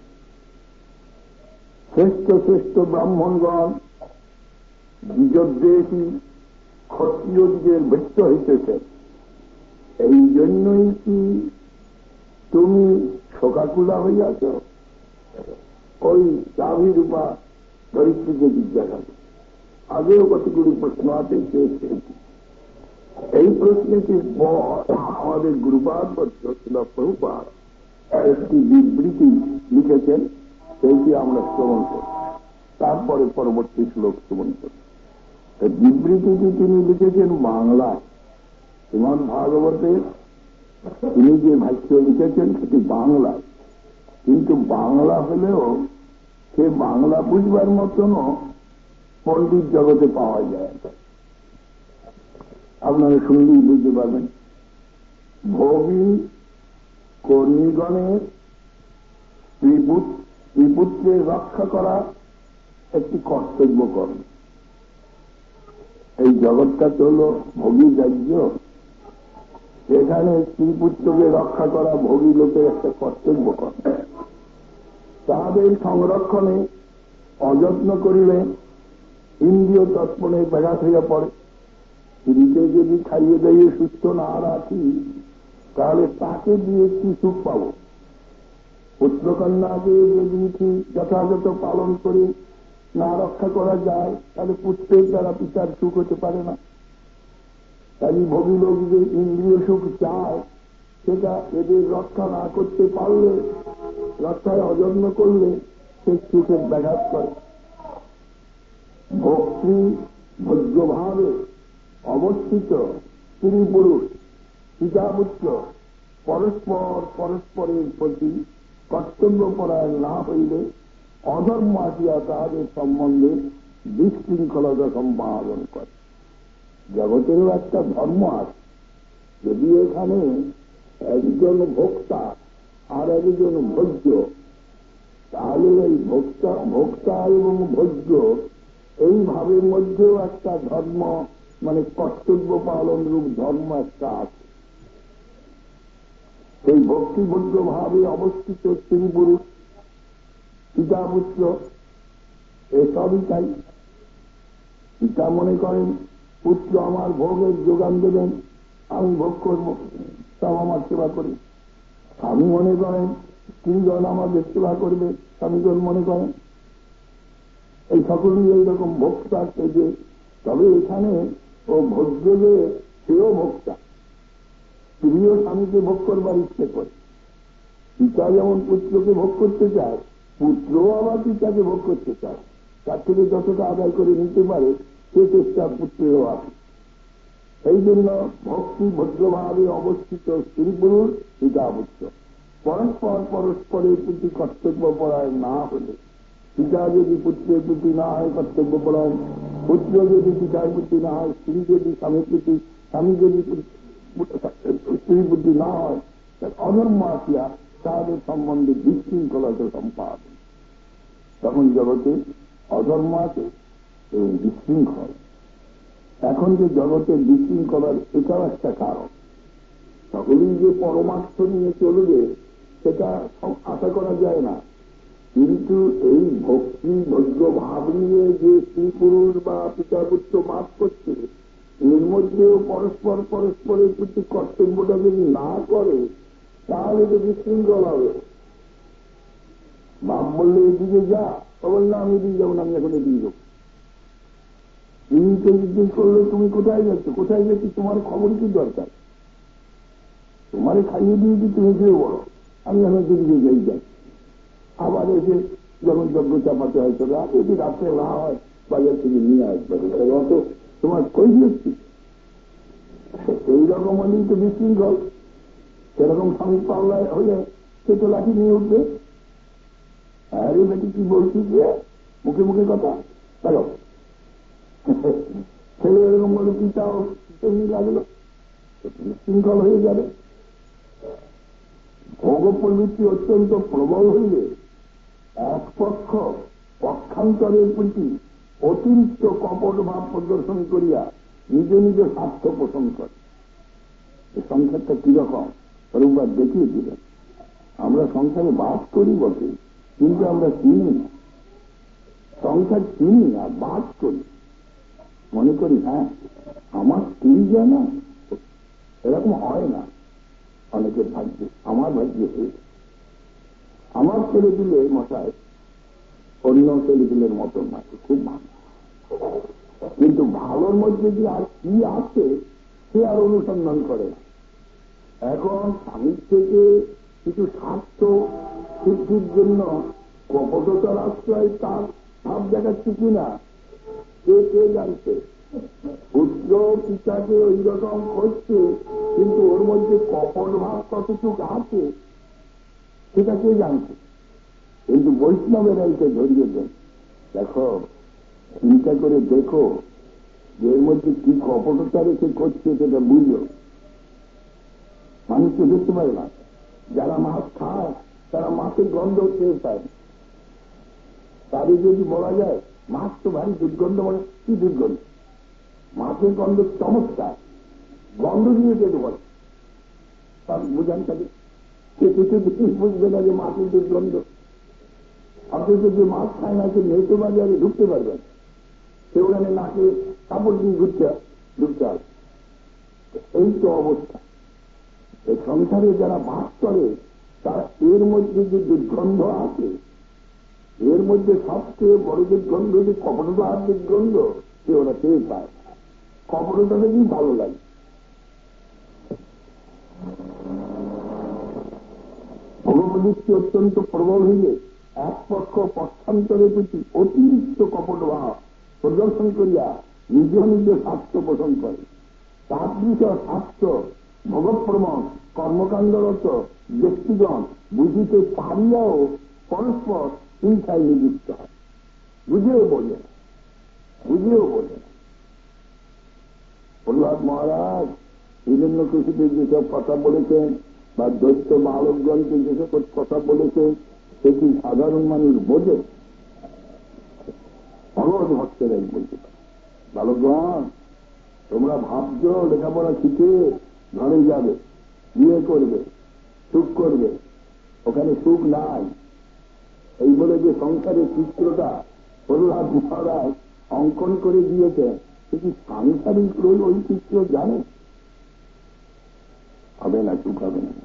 শ্রেষ্ঠ শ্রেষ্ঠ ব্রাহ্মণগণ বিজদ্দেশী ক্ষত্রিয়দিগের ভৃত্য হইতেছে। এই জন্যই কি তুমি শোকাকুলা হইয়াছ? ওই চাবিরূপা ধরিত্রীকে জিজ্ঞাসা। আগেও কতগুলি প্রশ্ন আছে, এই প্রশ্নটির পর আমাদের গুরুপাদ প্রভুপাদ একটি বিবৃতি লিখেছেন, সেইটি আমরা শ্রবণ করি, তারপরে পরবর্তী শ্লোক শ্রবণ করি। বিবৃতিটি তিনি লিখেছেন বাংলায়। শ্রীমদ্ ভাগবতের তিনি যে ভাষ্য লিখেছেন সেটি বাংলায়, কিন্তু বাংলা হলেও সে বাংলা বুঝবার মতনও পণ্ডিত জগতে পাওয়া যায়। আপনারা শুনলেই বুঝতে পারবেন, ভোগী কর্মীগণের বিপুত্রের রক্ষা করা একটি কর্তব্য কর্ম। এই জগৎটা তো হল ভোগী রাজ্য, সেখানে স্ত্রীপুত্রকে রক্ষা করা ভোগী লোকের একটা কর্তব্য কর্ম। তাদের সংরক্ষণে অযত্ন করিলে ইন্দ্রিয় তৎপরে ব্যাঘাত হইয়া পড়ে। স্ত্রীকে যদি খাইয়ে দাইয়ে সুস্থ না রাখি, তাহলে তাকে দিয়ে কি সুখ পাব? পুত্রকন্যাকে যদি ঠিক যথাযথ পালন করে না রক্ষা করা যায়, তাহলে পুত্রের দ্বারা পিতার সুখ হতে পারে না। তাই ভোগী লোক যে ইন্দ্রিয় সুখ চায়, সেটা এদের রক্ষা না করতে পারলে, রক্ষায় অযত্ন করলে সে সুখের ব্যাঘাত করে। ভক্তি ভোগ্যভাবে অবস্থিত স্ত্রী পুরুষ পিতাপুত্র পরস্পরের প্রতি কর্তব্যপরায়ণ না হইলে অধর্ম আসিয়া তাহাদের সম্বন্ধে বিশৃঙ্খলতা সম্পাদন করে। জগতেরও একটা ধর্ম আছে, যদি এখানে একজন ভোক্তা আর একজন ভোজ্য, তাহলে এই ভোক্তা এবং ভোজ্য এই ভাবের মধ্যেও একটা ধর্ম, মানে কর্তব্য পালন রূপ ধর্ম একটা আছে। এই ভক্তিভোগ্য ভাবে অবস্থিত স্ত্রী পুরুষ পিতা পুত্র এসবই তাই। পিতা মনে করেন পুত্র আমার ভোগের যোগান দেবেন, আমি ভোগ করব, সব আমার সেবা করি। স্বামী মনে করেন স্ত্রীগণ আমাদের সেবা করবে, স্বামীগণ মনে করেন। এই সকলেই এইরকম ভোক্তা যে, তবে এখানে ও ভোগ্য যে সেও ভোক্তা। স্ত্রীও স্বামীকে ভোগ করবার ইচ্ছে করে। পিতা যেমন পুত্রকে ভোগ করতে চায়, পুত্রও আবার পিতাকে ভোগ করতে চায়। তার থেকে যতটা আদায় করে নিতে পারে সে চেষ্টা পুত্রেরও আছে। সেই জন্য ভক্তি ভদ্রভাবে অবস্থিত স্ত্রী পুরুষ পিতা পুত্র পরস্পরের প্রতি কর্তব্যপরায়ণ না হলে, পিতা যদি পুত্রের প্রতি না হয় কর্তব্যপরায়ণ, পুত্র যদি পিতার প্রতি না হয়, স্ত্রী যদি স্বামীর প্রতি, স্বামী যদি স্ত্রীর প্রতি না হয়, অধর্ম আসিয়া তাদের সম্বন্ধে বিশৃঙ্খলতা সম্পাদন। তখন জগতে অধর্ম আছে এবং বিশৃঙ্খল। এখন যে জগতের বিশৃঙ্খলার এটাও একটা কারণ। সকলেই যে পরমার্থ নিয়ে চলবে সেটা সব আশা করা যায় না, কিন্তু এই ভক্তি ভোগ্য ভাব নিয়ে যে স্ত্রী পুরুষ বা পিতা পুত্র বাস করছে, এর মধ্যেও পরস্পর পরস্পরের প্রতি কর্তব্যটা যদি না করে তাহলে তো বিশৃঙ্খল হবে। বাপ বললে এদিকে যা, বল না আমি এদিকে যাবো না, আমি এখন এদিকে যাবো। স্ত্রীকে জিজ্ঞেস করলে তুমি কোথায় যাচ্ছ, কোথায় যাচ্ছি, তোমার খবর কি দরকার? তোমারে খাইয়ে দিয়ে কি তুমি খেয়ে বলো আমি এখন দিদিকে যাই যাই। আবার এসে যখন যজ্ঞ চাপাতে হয় তবে যদি রাত্রে না হয় বাজার থেকে নিয়ে আসবে, অত তোমার কই দিচ্ছি। এইরকম হলেই তো বিশৃঙ্খল। সেরকম স্বামী পাল্লায় হলে সে তো লাঠি নিয়ে উঠবে। আরে বেটি কি বলছি যে মুখে মুখে কথা চলো, ছেলে এরকম বলে পিতাও তেমনি লাগলো, বিশৃঙ্খল হয়ে যাবে। ভোগ প্রবৃত্তি অত্যন্ত প্রবল হইলে এক পক্ষ পক্ষান্তরের প্রতি অতিরিক্ত কপট ভাব প্রদর্শন করিয়া নিজে নিজে স্বার্থ পোষণ করে। এই সংসারটা কিরকম পরিবার দেখিয়ে দিলেন। আমরা সংসারে বাস করি বটে, কিন্তু আমরা চিনি না। সংসার চিনি না, বাস করি, মনে করি হ্যাঁ আমার স্ত্রী যেন, এরকম হয় না। অনেকের ভাগ্যে, আমার ভাগ্যে হয়েছে। আমার ছেলে দিলে মশায় অন্য ছেলে দিলের মতন না, খুব ভালো, কিন্তু ভালোর মধ্যে যে আর কি আছে সে আর অনুসন্ধান করে না। এখন স্বামীর থেকে কিছু স্বার্থ সিদ্ধির জন্য কপটতার আশ্রয় তার ভাব দেখাচ্ছে কিনা কে জানছে। পুত্র পিতাকে ওই রকম করছে, কিন্তু ওর মধ্যে কপট ভাব কতটুকু আছে সেটা কে জানছে। কিন্তু বৈষ্ণবেরা এটা ধরিয়ে দেন। দেখো, চিন্তা করে দেখো যে এর মধ্যে কি কপটতা রেখে করছে সেটা বুঝো। মানুষ তো দেখতে পারে না। যারা মাছ খায় তারা মাছের গন্ধ খেয়ে পায়। তাদের যদি বলা যায় মাছ তো ভারী দুর্গন্ধ, বলে কি দুর্গন্ধ? মাছের গন্ধ চমৎকার, গন্ধ দিয়ে যেতে বলে, তার বুঝান তাকে। সে কিছু বুঝবে না যে মাছের দুর্গন্ধ। অথচ যে মাছ খায় না সে নেতো বাজারে ঢুকতে পারবে, সে ওখানে নাকে কাপড় দিয়ে ঢুকতে হবে। এই তো অবস্থা। এই সংসারে যারা বাস করে তারা এর মধ্যে যে দুর্গন্ধ আছে, এর মধ্যে সবচেয়ে বড় দুর্গন্ধ যে কপটতার দুর্গন্ধ, সে ওরা পেয়ে পায়। কপটতা দেখেই ভালো লাগে। ভগবদ্গীতি অত্যন্ত প্রবল হইলে এক পক্ষ পক্ষান্তরের প্রতি অতিরিক্ত কপট ভাব প্রদর্শন করিয়া নিজ নিজ স্বার্থ পোষণ করে। তাদৃশ স্বার্থ ভগৎপ্রমণ কর্মকাণ্ডরত ব্যক্তিগণ বুঝিতে পারিয়াও পরস্পর হিংসায় নিযুক্ত হয়। বুঝেও বলে না, বুঝেও বলে না। প্রহ্লাদ মহারাজ হিরণ্যকশিপে যেসব কথা বলেছেন বা দৈত্য বালকগণকে যেসব কথা বলেছেন সেটি সাধারণ মানুষ বোঝে, ভগবত ভক্তেরাই বলতে পারে। বালকগণ, তোমরা ভাবছ লেখাপড়া শিখে ঘরে যাবে, বিয়ে করবে, সুখ করবে, ওখানে সুখ নাই। এই বলে যে সংসারের চিত্রটা প্রহ্লাদ মহারাজ অঙ্কন করে দিয়েছেন, সেটি সাংসারিক রোল ওই চিত্র জানে হবে না, সুখ হবে না।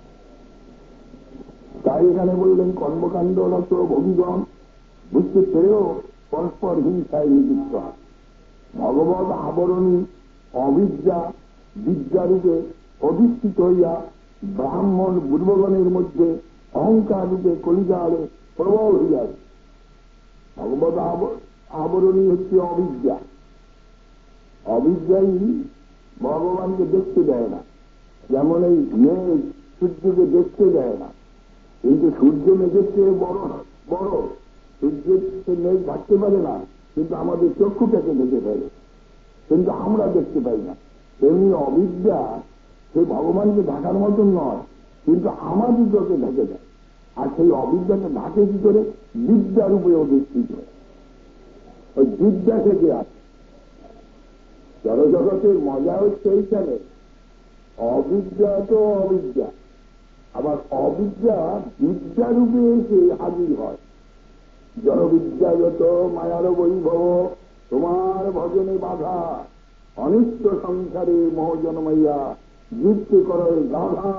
তাই এখানে বললেন কর্মকাণ্ডরত ভোগীগণ বুঝতে পেরেও পরস্পর হিংসায় নিযুক্ত হয়। ভগবত আবরণী অবিদ্যা বিদ্যারূপে অধিষ্ঠিত হইয়া ব্রাহ্মণ বুর্বগণের মধ্যে অহংকার রূপে কলিজালে প্রবল হইয়াছে। ভগবত আবরণী হচ্ছে অবিদ্যা। অবিদ্যাই ভগবানকে দেখতে দেয় না। যেমন এই মেঘ সূর্যকে দেখতে দেয় না, কিন্তু সূর্য মেঘের চেয়ে বড় বড়। সূর্যের মেঘ ঢাকতে পারে না, কিন্তু আমাদের চক্ষুটাকে দেখে ফেলে, কিন্তু আমরা দেখতে পাই না। তেমনি অবিদ্যা সে ভগবানকে ঢাকার মতন নয়, কিন্তু আমাদের চোখে ঢেকে দেয়। আর সেই অবিদ্যাকে ঢাকে কি করে? বিদ্যারূপে অধিষ্ঠিত। ওই বিদ্যা থেকে আসে। জড়জগতের মজা হচ্ছে এইখানে, অবিদ্যা তো অবিদ্যা, আবার অবিদ্যা বিদ্যারূপে এসে হাজির হয়। জড়বিদ্যাগত মায়ার বৈভব তোমার ভজনে বাধা, অনিত্য সংসারে মোহজনমাইয়া যুক্তি করে গাধা।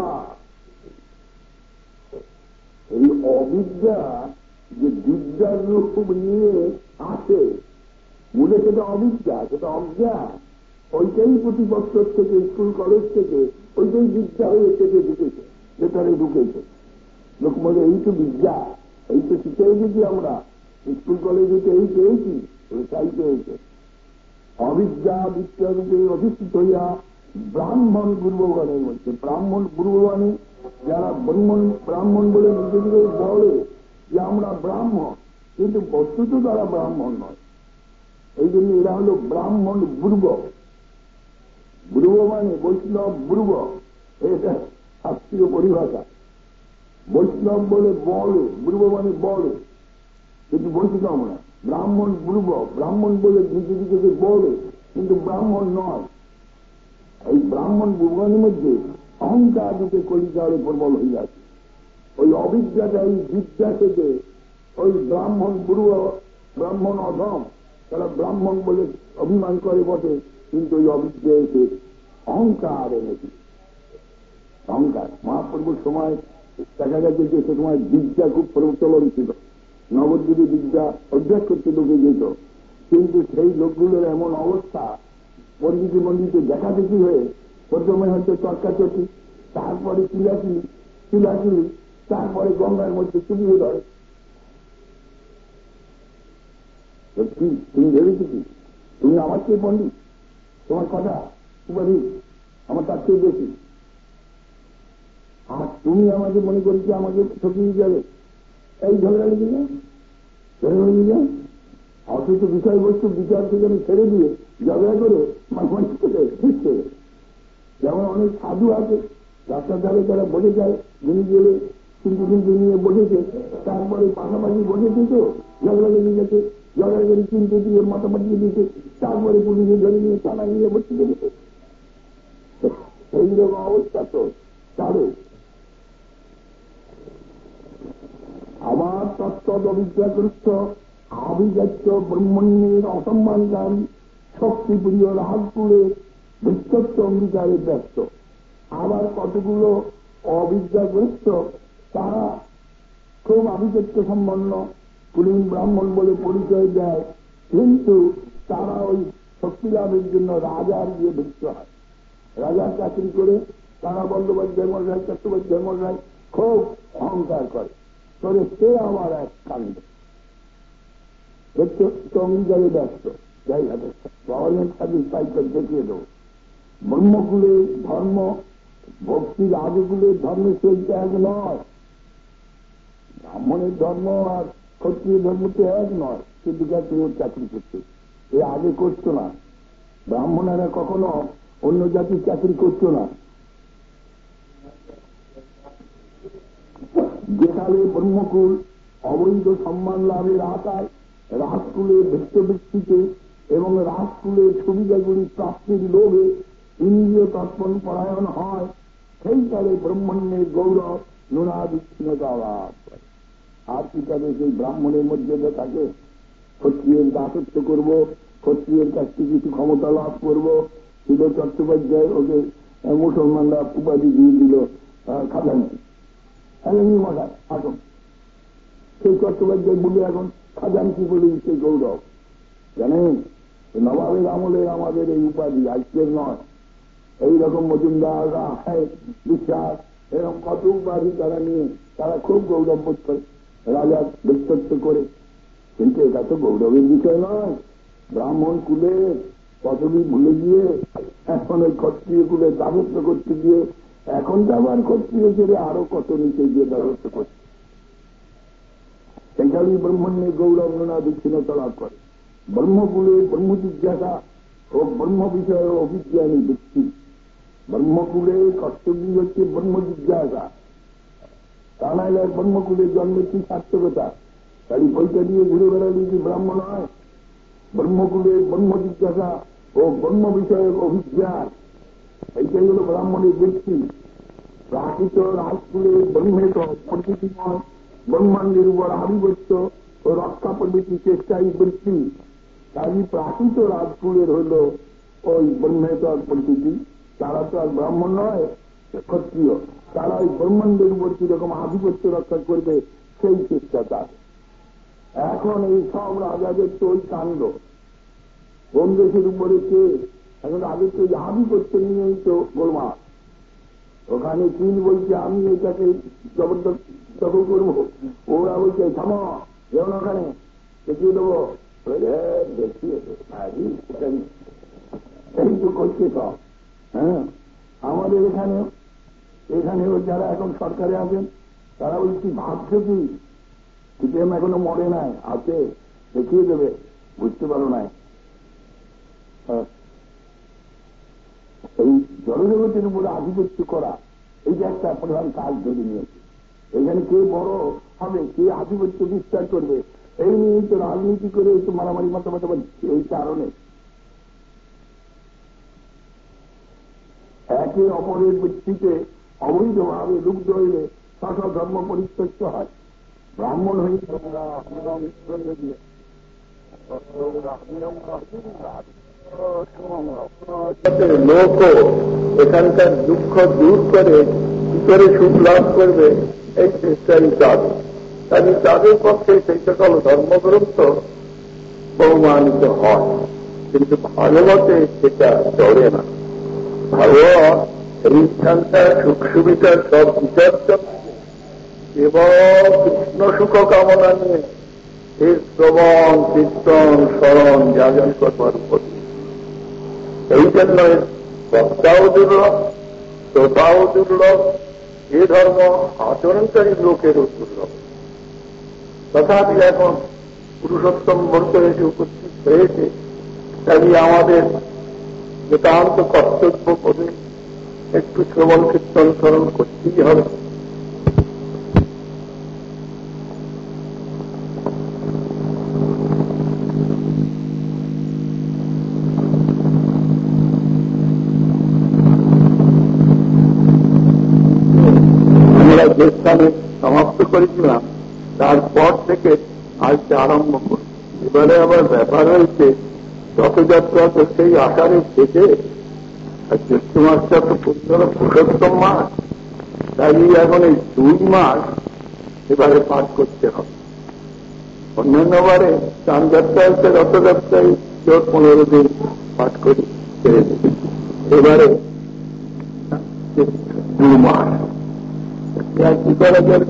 এই অবিদ্যা যে বিদ্যার রূপ নিয়ে আসে, মূলে সেটা অবিদ্যা, সেটা অজ্ঞান। ওইটাই প্রতিবছর থেকে, স্কুল কলেজ থেকে ওইটাই বিদ্যা হয়ে থেকে ঢুকেছে, ভেতরে ঢুকেছে। লোক বলে এই তো বিদ্যা, এই তো শিখেই গেছি আমরা, স্কুল কলেজে তো এই পেয়েছি, তাই পেয়েছে। অবিদ্যা বিদ্যারূপে অধিষ্ঠিত হইয়া ব্রাহ্মণ পূর্বগণের মধ্যে, ব্রাহ্মণ পূর্বগণে যারা ব্রাহ্মণ বলে নিজেদের বলে যে আমরা ব্রাহ্মণ, কিন্তু বস্তুত তারা ব্রাহ্মণ নয়। এই জন্য এরা হল ব্রাহ্মণ পূর্ব। পূর্ব মানে বৈষ্ণব পূর্ব, এটা শাস্ত্রীয় পরিভাষা। বৈষ্ণব বলে বলে, পূর্ব মানে বলে, কিন্তু বৈষ্ণব না। ব্রাহ্মণ পূর্ব, ব্রাহ্মণ বলে নিজেকে বলে, কিন্তু ব্রাহ্মণ নয়। এই ব্রাহ্মণ পূর্বের মধ্যে অহংকার রূপে কলিকালে প্রবল হয়ে আছে। ওই অবিদ্যাটা, ওই বিদ্যা থেকে ওই ব্রাহ্মণ পূর্ব, ব্রাহ্মণ অধম, তারা ব্রাহ্মণ বলে অভিমান করে বটে, কিন্তু ওই অবিদ্যা এসে অহংকার এনেছে। অহংকার মহাপ্রভুর সময় দেখা গেছে যে সে সময় বিদ্যা খুব প্রচলন ছিল, নবদ্বীপে বিদ্যা অভ্যাস করতে লোকে যেত, কিন্তু সেই লোকগুলোর এমন অবস্থা, পণ্ডিত মন্ডিতে দেখা দেখি হয়ে প্রথমে হয়তো তর্কাচর্কি, তারপরে চিলাচিলি, তারপরে গঙ্গার মধ্যে চুপিয়ে ধরে। তুমি ভেবেছি কি তুমি আমার চেয়ে পণ্ডিত, তোমার কথা উপাধি আমার তার চেয়ে বেশি, আর তুমি আমাকে মনে করছি আমাকে ঠকিয়ে যাবে, এই ঝগড়া লেগে যায়। অথচ বিষয়বস্তু বিচার থেকে আমি ছেড়ে দিয়ে ঝগড়া করে মানুষ থেকে শিখছে। যেমন অনেক সাধু আছে রাস্তার ধারে তারা বসে যায়, যিনি গেলে কিন্তু নিয়ে বসেছে, তারপরে পাশাপাশি বসেছে তো ঝগড়া লেগে গেছে, ঝগড়া করে চিনতে দিয়ে মাথা পাঠিয়ে দিয়েছে, তারপরে পুলিশে ধরে নিয়ে থানা নিয়ে বসতে দিয়েছে। এইরকম অবস্থা তো তাদের। আবার তত্ত্ব অবিদ্যাগ্রস্ত আভিজাত্য ব্রহ্মণ্যের অসম্মানকারী শক্তিপ্রিয় রাজপুরে বৃত্তত্ব অঙ্গীকারে ব্যস্ত। আবার কতগুলো অবিদ্যাগ্রস্ত, তারা খুব আভিজাত্য সম্পন্ন পুলিন ব্রাহ্মণ বলে পরিচয় দেয়, কিন্তু তারা ওই শক্তি লাভের জন্য রাজার গিয়ে ভৃত্য হয়। রাজার চাকরি করে তারা বন্দ্যোপাধ্যায় মশাই, চট্টোপাধ্যায় মশাই খুব অহংকার করে, সে আবার এক কাণ্ড অঙ্গীকারে ব্যস্ত। যাই হবে গভর্নমেন্ট সার্ভিস পাইকার দেখিয়ে দেবো। ব্রহ্মকুলে ধর্ম, ভক্তি রাজকুলের ধর্মের সেইটা এক নয়, ব্রাহ্মণের ধর্ম আর ক্ষত্রিয় ধর্ম তো এক নয়। সে দুটো চাকরি করছে, এ আগে করতো না। ব্রাহ্মণেরা কখনো অন্য জাতির চাকরি করতো না। যেখানে ব্রহ্মকুল অবৈধ সম্মান লাভের আশায় রাজকুলের ভৃত্যবৃত্তিতে এবং রাজকুলের সুবিধাগুলি প্রাপ্তির লোভে ইন্দ্রিয় তর্পণ পরায়ণ হয়, সেইকালে ব্রহ্মণ্যের গৌরব নোনা বিচ্ছিন্নতা লাভ করে। আর কি তবে সেই ব্রাহ্মণের মধ্যে থাকে ক্ষত্রিয়ের দাসত্ব করব, ক্ষত্রিয়ের কাছ থেকে কিছু ক্ষমতা লাভ করব। ছিল চট্টোপাধ্যায়, ওকে মুসলমানরা উপাধি দিয়ে দিল খাজাঞ্চি, মশাই আসুন। সেই চট্টোপাধ্যায় বলে এখন খাজাঞ্চি বলে সেই গৌরব। জানেন নবাবের আমলের আমাদের এই উপাধি আজকের নয়। এইরকম মজুমদার, রায়, বিশ্বাস, এরকম কত উপাধি তারা নিয়ে তারা খুব গৌরব বোধ করে, রাজার ব্যক্তিত্ব করে। কিন্তু এটা তো গৌরবের বিষয় নয়। ব্রাহ্মণ কুলে পদবি ভুলে গিয়ে এখন ওই ক্ষত্রিয় কুলে দাসত্ব করতে গিয়ে এখন তো আবার ক্ষত্রিয় ছেড়ে আরো কত নিচে গিয়ে দাসত্ব করছে। সেখানেই ব্রহ্মণ্যের গৌরব নোনা বিচ্ছিন্নতা লাভ করে। ব্রহ্মকুলে ব্রহ্ম জিজ্ঞাসা ও ব্রহ্ম বিষয়ে অভিজ্ঞানী ব্যক্তি। ব্রহ্মকুলে কর্তব্য হচ্ছে ব্রহ্ম জিজ্ঞাসা, তা নাহলে ব্রহ্মকুলের জন্মের কি সার্থকতা? তাই বইটা দিয়ে ঘুরে বেড়ালে কি ব্রাহ্মণ হয়? ব্রহ্মকুলে ব্রহ্ম জিজ্ঞাসা ও ব্রহ্ম বিষয়ক অভিজ্ঞান, এইটাই হল ব্রাহ্মণের বৃত্তি। প্রাকৃত রাজকুলে ব্রহ্মেত প্রকৃতিময় ব্রহ্মাণ্ডের উপর আধিপত্য ও রক্ষা প্রভৃতি চেষ্টাই বৃত্তি। তাই প্রাকৃত রাজকুলের হইল ওই ব্রহ্মেতর প্রকৃতি। তারা তো আর ব্রাহ্মণ নয়, ক্ষত্রিয়। তারা ওই ব্রহ্মাণ্ডের উপর কিরকম আধিপত্য রক্ষা করবে সেই চেষ্টা তার। এখন এই সব রাজাদের তো ওই কাণ্ড। কোন দেশের উপরে কে এখন আগে তো আধিপত্য নিয়েই তো গোলমাল। ওখানে চীন বলছে আমি এটাকে জবরদস্ত দখল করবো, ওরা বলছে থামো, যেও না ওখানে, দেখিয়ে দেবো। দেখিয়ে এই তো করছে সব। হ্যাঁ, আমাদের এখানেও যারা এখন সরকারে আছেন তারা বলছি ভাবছে কি সিপিএম এখনো মরে নাই, আছে, দেখিয়ে দেবে, বুঝতে পারো নাই। এই জড়জগতের উপরে আধিপত্য করা এইটা একটা প্রধান কাজ ধরে নিয়েছে। এখানে কে বড় হবে, কে আধিপত্য বিস্তার করবে, এই নিয়ে তো রাজনীতি করে একটু মারামারি মতামত বলছে। এই কারণে একে অপরের ব্যক্তিতে অবৈধভাবে লুব্ধ হইলে সকল ধর্ম পরিত্যক্ত হয়। ব্রাহ্মণ হয়ে লোক এখানকার দুঃখ দূর করে কি করে সুখ লাভ করবে এই চেষ্টাই কাজ। তাই তাদের পক্ষে সেই সকল ধর্মগ্রন্থ প্রমাণিত হয়, কিন্তু ভাগবতে সেটা চলে না। ভাগবত এইখানকার সুখ সুবিধার সব বিচর্জন কেবল কৃষ্ণ সুখ কামনা নিয়ে এই শ্রবণ কীর্তন স্মরণ যাজন করবার উপর। এই জন্য বক্তাও দুর্লভ, শ্রোতাও দুর্লভ, এ ধর্ম আচরণকারী লোকেরও দুর্লভ। তথাপি এখন পুরুষোত্তম বর্ত এসে উপস্থিত হয়েছে, তাই আমাদের নিতান্ত কর্তব্য করে একটু শ্রবণ কীর্তন স্মরণ করতেই হবে। আমরা যে স্থানে সমাপ্ত করেছিলাম তারপর থেকে আজকে আরম্ভ করি। এবারে আবার ব্যাপার হয়েছে রথযাত্রা তো সেই আকারে থেকে, আর জ্যৈষ্ঠ মাসটা তো পুরুষোত্তম মাস, তাই এখন এই 2 মাস এবারে পাঠ করতে হবে। অন্যান্য বারে স্নান যাত্রা হচ্ছে, রথযাত্রায় 15 দিন পাঠ করি, এবারে 2 মাস। কি করা যাবে?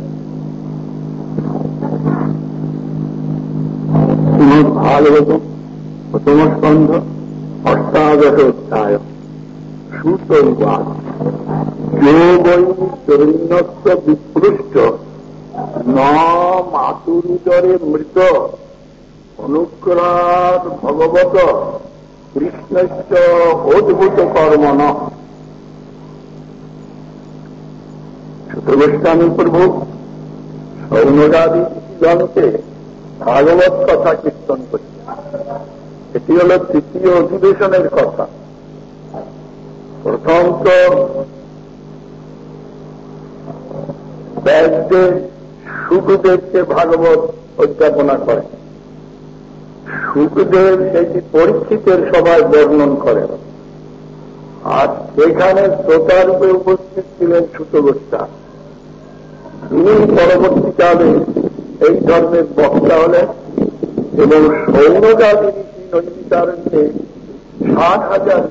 ভাগবত প্রথম স্কন্ধ 8 অধ্যায় সুতৈবাদ যোগৈ চৈন্যস্য বিপৃষ্ট ন মাতুরুদরে মৃত অনুগ্রহাৎ ভগবত কৃষ্ণস্য অদ্ভুত কর্মণ। সুত গোস্বামী প্রভু সৌনকাদি ঋষিগণকে ভাগবত কথা কীর্তন করছে। এটি হল 3য় অধিবেশনের কথা। প্রথম তো ব্যাসদেব শুকদেবকে ভাগবত অধ্যাপনা করেন। শুকদেব সেটি পরীক্ষিতের সভায় বর্ণন করেন, আর সেখানে শ্রোতারূপে উপস্থিত ছিলেন সুত গোস্বামী। তিনি পরবর্তীকালে এই ধর্মের বক্তা হলেন এবং সৌনকাদি ঋষি নৈমিতারণ্যে 60,000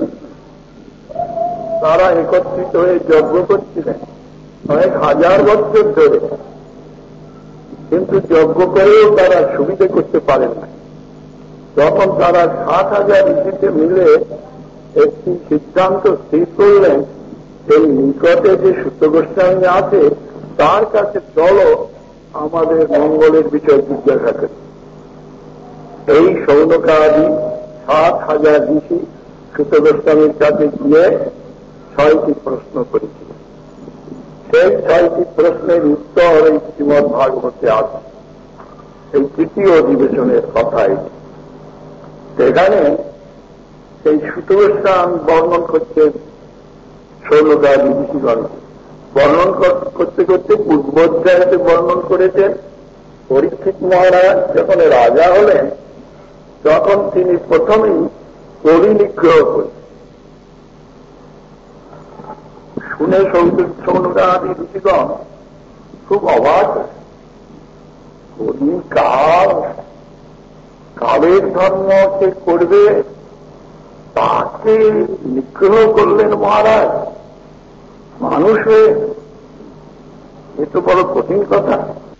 তারা একত্রিত হয়ে যজ্ঞ করছিলেন অনেক হাজার বছর ধরে, কিন্তু যজ্ঞ করেও তারা সুবিধে করতে পারেন না। তখন তারা 60,000 ঋষিতে মিলে একটি সিদ্ধান্ত স্থির করলেন, এই নিকটে যে সুত গোস্বামী আছে তার কাছে চলো আমাদের মঙ্গলের বিষয় জিজ্ঞাসা করি। এই সৌনকাদি 60,000 ঋষি সুত গোস্বামীর কাছে গিয়ে 6টি প্রশ্ন করেছিল। সেই 6টি প্রশ্নের উত্তর এই শ্রীমদ্ ভাগবতে আছে। এই তৃতীয় অধিবেশনের কথাই সেখানে সেই সুত গোস্বামী বর্ণন করছেন শৌনকাদি ঋষিগণ। বর্ণন করতে করতে পূর্বোধ্যায়তে বর্ণন করেছেন পরীক্ষিত মহারাজ যখন রাজা হলেন তখন তিনি প্রথমেই কবি নিগ্রহ করেন। শুনে শৌনকাদি ঋষিগণ খুব অবাক। কবি কালের ধর্ম সে করবে, তাকে নিগ্রহ করলেন মহারাজ মানুষ হয়ে, এ তো বড় কঠিন কথা।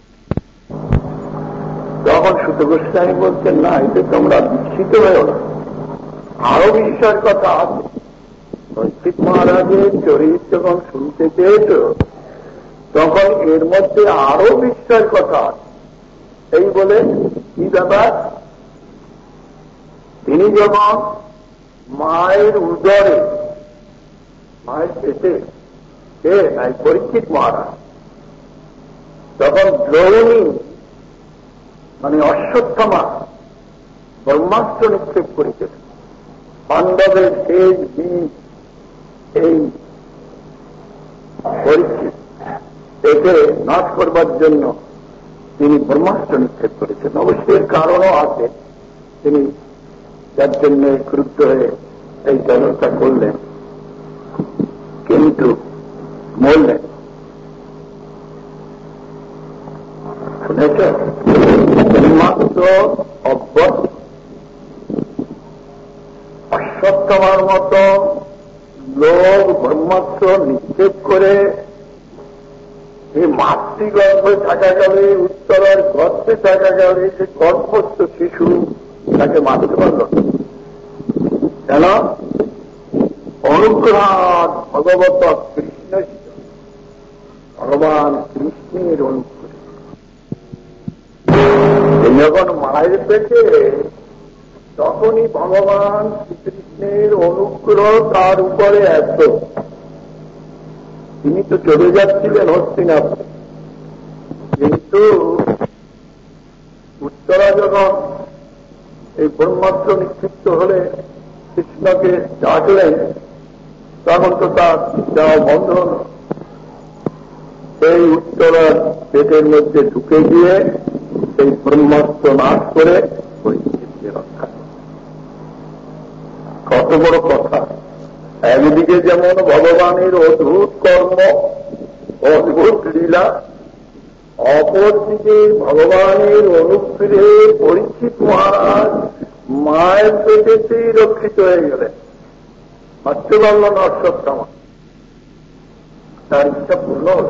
তখন সুত গোস্বামী বলছেন, না, এতে তোমরা বিস্মিত হয়েও না, আরো বিষয়ের কথা আছে। পরীক্ষিত মহারাজের চরিত্র যখন শুনতে চেয়েছ তখন এর মধ্যে আরো বিষয়ের কথা আছে। এই বলে কি ব্যাপার, তিনি যখন মায়ের উদরে, মায়ের পেটে কে নাই পরীক্ষিত মহারাজ, তখন দ্রৌণী মানে অশ্বত্থামা ব্রহ্মাস্ত্র নিক্ষেপ করেছেন। পাণ্ডবের শেষ বীজ এই পরীক্ষিত একে নাশ করবার জন্য তিনি ব্রহ্মাস্ত্র নিক্ষেপ করেছেন। অবশ্যই কারণও আছে, তিনি যার জন্য ক্রুদ্ধ হয়ে এই ব্যবস্থা করলেন, কিন্তু মরলেন। শুনেছ, ব্রহ্মাস্ত্র অব্যর্থ অশ্বত্থমার মতো লোক ব্রহ্মাস্ত্র নিক্ষেপ করে এই মাতৃগর্ভে থাকাকালে, উত্তরার গর্ভে থাকাকালে যে গর্ভস্থ শিশু তাকে মারতে পারল কেন? অনুগ্রহাৎ ভগবত কৃষ্ণ, ভগবান কৃষ্ণের অনুগ্রহ। যখন মায়ের পেটে তখনই ভগবান শ্রীকৃষ্ণের অনুগ্রহ তার উপরে এত। তিনি তো চলে যাচ্ছিলেন হস্তিনাপুরে, কিন্তু উত্তরা যখন এই ব্রহ্মাস্ত্র নিক্ষিপ্ত হলে কৃষ্ণকে ডাকলেন, তখন তো তার যাওয়া বন্ধ হল। সেই উত্তরার পেটের মধ্যে ঢুকে গিয়ে সেই ব্রহ্মাস্ত্র নাশ করে পরিস্থিতিকে রক্ষা। কত বড় কথা! একদিকে যেমন ভগবানের অদ্ভুত কর্ম, অদ্ভুত লীলা, অপরদিকে ভগবানের অনুগ্রহে পরীক্ষিত মহারাজ মায়ের পেটেতেই রক্ষিত হয়ে গেলেন। মারতে পারল না অশ্বত্থামা, তার ইচ্ছা পূর্ণ হল।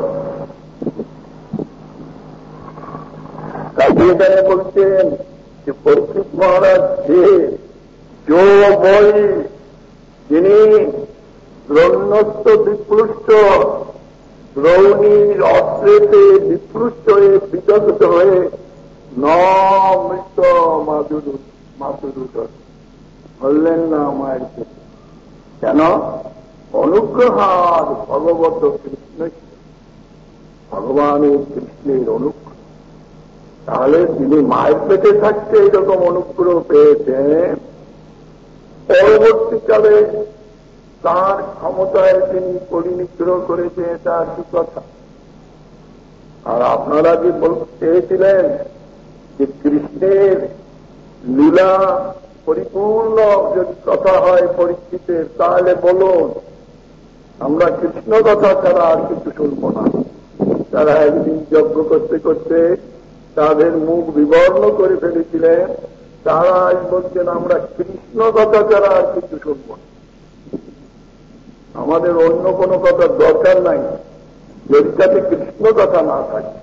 কাজী এখানে বলছেন যে পরীক্ষিত মহারাজ যে বই যিনি দ্রৌণস্থ বিপ্লুষ্ট, দ্রৌণীর অস্ত্রেতে বিপ্লুষ্ট হয়ে বিদগ্ধ হয়ে মৃত মাতুরুদর বললেন না মায়ের পেটে। কেন? অনুগ্রহার ভগবত কৃষ্ণ, ভগবানের কৃষ্ণের অনুগ্রহ। তাহলে তিনি মায়ের পেটে থাকতে এরকম অনুগ্রহ পেয়েছেন, পরবর্তীকালে তার ক্ষমতায় তিনি পরিনিগ্রহ করেছে, তার কি কথা। আর আপনারা যে চেয়েছিলেন যে কৃষ্ণের লীলা পরিপূর্ণ যদি কথা হয় পরিস্থিতির, তাহলে বলুন, আমরা কৃষ্ণ কথা ছাড়া আর কিছু শুনব না। তারা একদিন যজ্ঞ করতে করতে তাদের মুখ বিবর্ণ করে ফেলেছিলেন, তারা আজ বলছেন আমরা কৃষ্ণ কথা ছাড়া আর কিছু শুনব না, আমাদের অন্য কোনো কথার দরকার নাই, যদি তাতে কৃষ্ণ কথা না থাকে।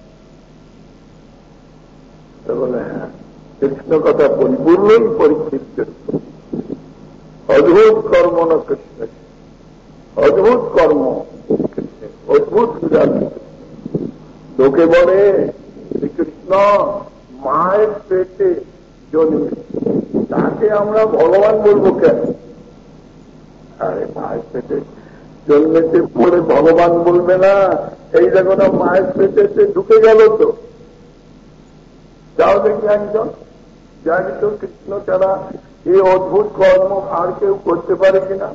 বলে হ্যাঁ, কৃষ্ণ কথা পরিপূর্ণই পরীক্ষিত। অদ্ভুত কর্ম না কৃষ্ণ, অদ্ভুত কর্ম কৃষ্ণের, অদ্ভুত বিরাট। লোকে বলে শ্রীকৃষ্ণ মায়ের পেটে জন্মে, তাকে আমরা ভগবান বলবো কেন? আরে মায়ের পেটে জন্মেতে পড়ে ভগবান বলবে না, এই দেখো না মায়ের পেটেতে ঢুকে গেল তো। যাও দেখি একজন জানি তো কৃষ্ণ ছাড়া এই অদ্ভুত কর্ম আর কেউ করতে পারে কিনা।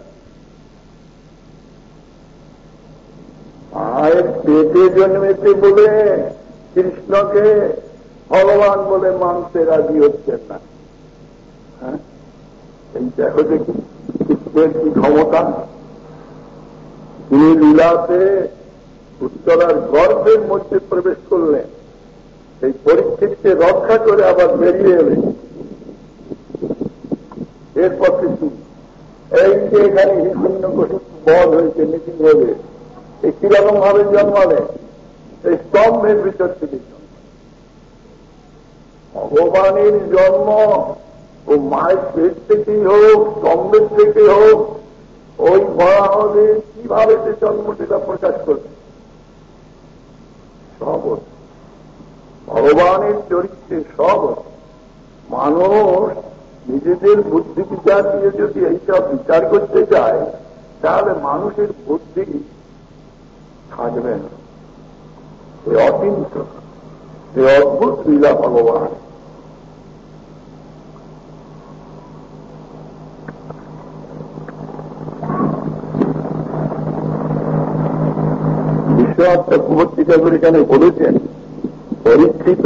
মায়ের পেটে জন্মেতে বলে কৃষ্ণকে ভগবান বলে মানতে রাজি হচ্ছেন না। হ্যাঁ, এই দেখো দেখি কৃষ্ণের কি ক্ষমতা। তিনি লীলাতে উত্তরার গর্ভের মধ্যে প্রবেশ করলেন, এই পরীক্ষিতকে রক্ষা করে আবার বেরিয়ে এলেন। এরপর কিছু এই যে এখানে হিরণ্যকশিপু বধ হয়েছে মিটিং হবে, এই কিরকম ভাবে জন্মালেন? এই স্তম্ভের ভিতর থেকে ভগবানের জন্ম ও মায়ের পেট থেকেই হোক, স্তম্ভের থেকে হোক, ওই বরাহবে কিভাবে সে জন্মটিটা প্রকাশ করবে? সব ভগবানের চরিত্রে সব। মানুষ নিজেদের বুদ্ধি বিচার দিয়ে যদি এইসব বিচার করতে চায়, তাহলে মানুষের বুদ্ধি থাকবে না। এ অচিন্ত, এ অদ্ভুত লীলা ভগবান। বিশ্বনাথ চক্রবর্তী ঠাকুর এখানে বলেছেন, পরীক্ষিত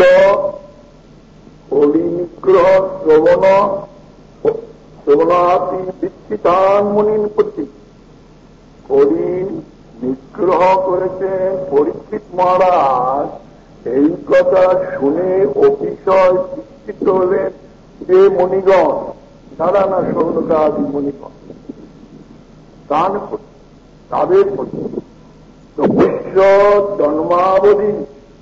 কলি নিগ্রহ শ্রবণাতি দীক্ষিতান মুনির প্রতি। কলি নিগ্রহ করেছেন পরীক্ষিত মহারাজ, এই কথা শুনে অতিশয় দীক্ষিত হলেন যে মুনিগণ, তারা না সৌনকাদি মুনিগণ, তাদের প্রতি বিশ্ব জন্মাবধি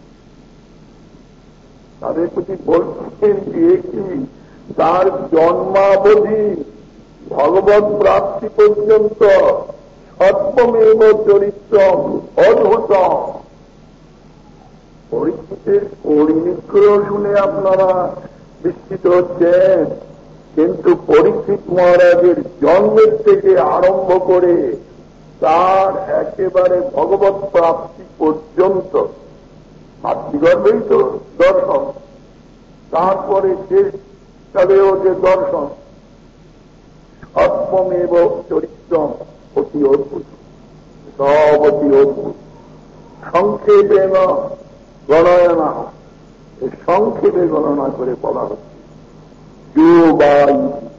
তাদের প্রতি বলছেন যে কি তার জন্মাবধি ভগবত প্রাপ্তি পর্যন্ত সর্বমেব চরিত্র অদ্ভুত। পরীক্ষিতের পরিনিগ্রহ শুনে আপনারা বিস্মিত হচ্ছেন, কিন্তু পরীক্ষিত মহারাজের জন্মের থেকে আরম্ভ করে তার একেবারে ভগবত প্রাপ্তি পর্যন্ত মাতৃগর্ভেই তো দর্শন, তারপরে শেষকালেও যে দর্শন, সর্বমেব চরিত্র অতি অদ্ভুত, সব অতি অদ্ভুত। সংক্ষেপে গণনা, সংক্ষেপে গণনা করে বলা হচ্ছে, যুবাই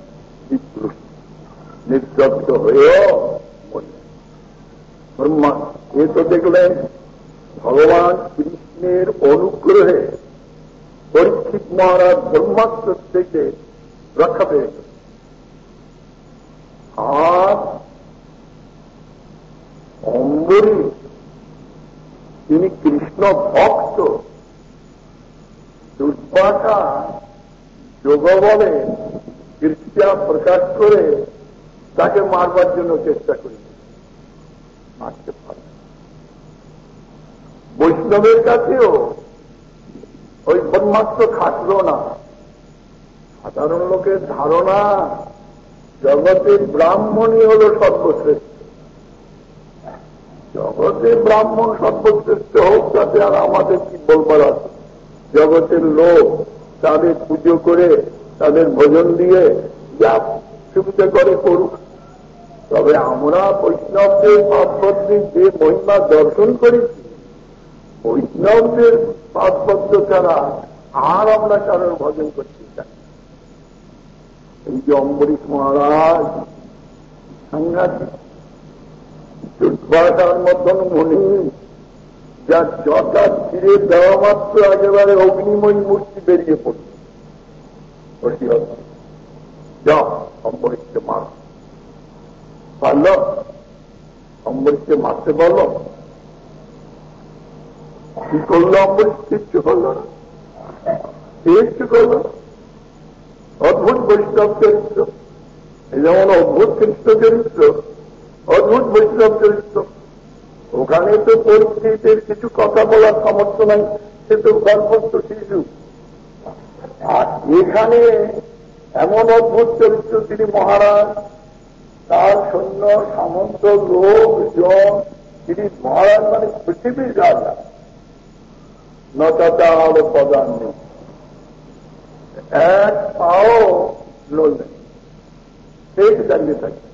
নির্যক্ত হয়েও ব্রহ্মা। এ তো দেখলেন ভগবান কৃষ্ণের অনুগ্রহে পরীক্ষিত মহারাজ ব্রহ্মাস্ত্র থেকে রক্ষা পেয়ে গেল। আর অম্বরী তিনি কৃষ্ণ ভক্ত, দুর্বাসা যোগ বলে কৃষ্ণা প্রকাশ করে তাকে মারবার জন্য চেষ্টা করেছে, মারতে পারে। বৈষ্ণবের কাছেও ওই ব্রহ্মাস্ত্র খাটল না। সাধারণ লোকের ধারণা জগতের ব্রাহ্মণই হল সর্বশ্রেষ্ঠ। জগতে ব্রাহ্মণ সর্বশ্রেষ্ঠ হোক, তাতে আর আমাদের কি বলবার আছে? জগতের লোক তাদের পুজো করে, তাদের ভোজন দিয়ে যা সুবিধা করে করুক। তবে আমরা বৈষ্ণবদের পাদপদ্মের যে মহিমা দর্শন করেছি, বৈষ্ণবদের পাদপদ্ম ছাড়া আর আমরা কারোর ভজন করতে চাই। এই যে অম্বরীশ মহারাজ সাংঘাতিক, দুর্বাসার মতন মুনি, যার যথা ছিঁড়ে দেওয়া মাত্র একেবারে অগ্নিময় মূর্তি বেরিয়ে পড়ল। যাও অম্বরীশকে মার, পারল? অম্বরীশকে মারতে পারল? কি করলো অম্বরীশ? কিচ্ছু করল না, কিচ্ছু করল। অদ্ভুত বৈষ্ণব চরিত্র, এই যেমন অদ্ভুত কৃষ্ণ চরিত্র, অদ্ভুত বৈষ্ণব চরিত্র। ওখানে তো পরিস্থিতির কিছু কথা বলার সামর্থ্য নাই, সে তো গর্ভস্থ শিশু। আর এখানে এমন অদ্ভুত চরিত্র, তিনি মহারাজ তার সৈন্য সামন্ত লোকজন, তিনি মহারাজ মানে পৃথিবীর রাজা, নটাল প্রদান নেই, এক পাও নড়লেন, ঠিক দাঁড়িয়ে থাকে।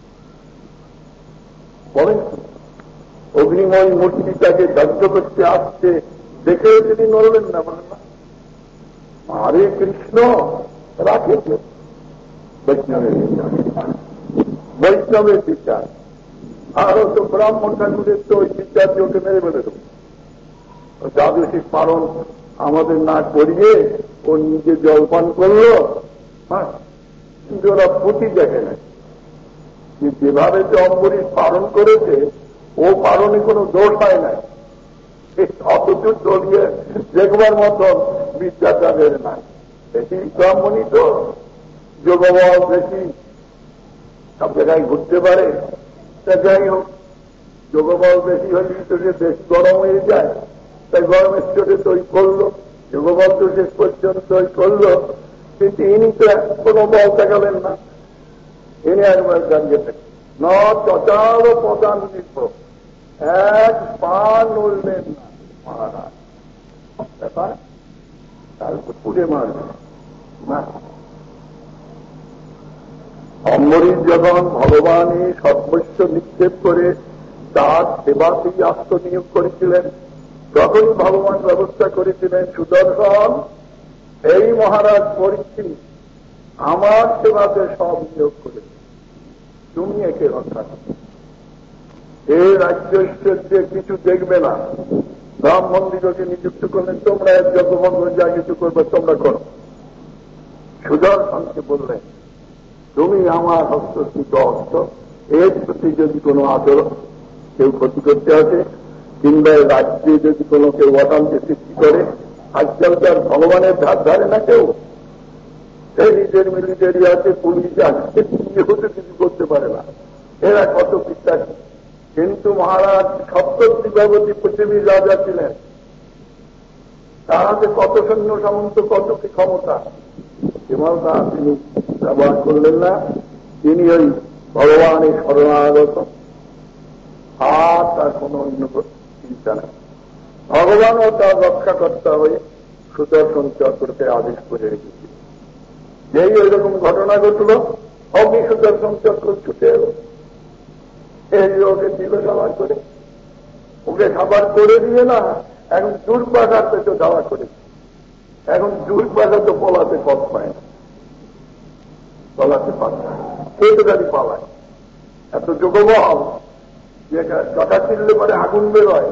বলেন অগ্নিময় মূর্তিটাকে দগ্ধ করতে আসছে দেখে তিনি নড়লেন না, বলেন না হরে কৃষ্ণ রাখে বৈষ্ণবের বিচার, বৈষ্ণবের বিচার। আরো তো ব্রাহ্মণ ঠাকুরের তো ওই বিচার ওকে মেরে বেড়ে দেবো, দ্বাদশী পালন আমাদের না করিয়ে ও নিজে জলপান করলো, হ্যাঁ, কিন্তু ওরা পুঁতি দেখে নাই যেভাবে যে অম্বরীশ পালন করেছে ও পালনে কোনো দোষ হয় নাই, অথচ চলিয়ে দেখবার মতন বিদ্যা তাদের নাই। বেশি ব্রাহ্মণই তো যোগবল বেশি, সব জায়গায় ঘুরতে পারে, তা যাই হোক যোগবল বেশি হলে তো সে বেশি গরম হয়ে যায়, তাই গরমের চোটে তৈরি করলো, যোগবল তো শেষ পর্যন্ত তৈরি করলো, কিন্তু ইনি তো কোনো বল দেখাবেন না, ইনি একবার দাঁড়িয়ে থাকেন, ন চটাল প্রদান নিত, এক পা নড়লেন না মহারাজ, ব্যাপার তারপর পুড়ে মারবে না। অম্বরীশ যখন ভগবানই সর্বস্ব নিক্ষেপ করে তার সেবাতেই আত্মনিয়োগ করেছিলেন, তখনই ভগবান ব্যবস্থা করেছিলেন, সুদর্শন এই মহারাজ পরীক্ষিত আমার সেবাতে সব নিয়োগ করেছে, তুমি একে রক্ষা করো, এই রাজ্য ঐশ্বর্যে কিছু দেখবে না। ব্রাহ্মণদিগকে নিযুক্ত করলেন, তোমরা এক যজ্ঞবন্ধ যা কিছু করবে তোমরা করো। সুদর্শনকে বললেন, তুমি আমার হস্তস্থিত অস্ত্র, এর প্রতি যদি কোনো আচরণ কেউ ক্ষতি করতে আসে কিংবা রাজ্যে যদি কোনো কেউ অশান্তি সৃষ্টি করে, আজকালকার ভগবানের ধার ধারে না কেউ, এই নিজের মিলিটারি আছে, পুলিশ আছে, কিছু করতে পারে না, এরা কত বিশ্বাসী। কিন্তু মহারাজ সপ্তদ্বীপাবতী পৃথিবীর রাজা ছিলেন, তাহাতে কত সৈন্য সামন্ত, কত কি ক্ষমতা, কেবল তা তিনি ব্যবহার করলেন না। তিনি ওই ভগবানের শরণাগত, আর তার কোন অন্য চিন্তা নেই। ভগবানও তার রক্ষাকর্তা হয়ে সুদর্শন চক্রকে আদেশ করে রেখেছিল। যেই ওই রকম ঘটনা ঘটল, অগ্নি সুদর্শন চক্র ছুটে এলো, এই ওকে দিল সাবার করে, ওকে সাবার করে দিয়ে না এখন দুর্বাসার পেছনে ধাওয়া করে, এখন দুর্বাসা তো পলাতে পথ পায় না, পলাতে পারে না, সে তো গাড়ি পালায়, এত যোগবল যে কথা চিনলে পরে আগুন বেরোয়,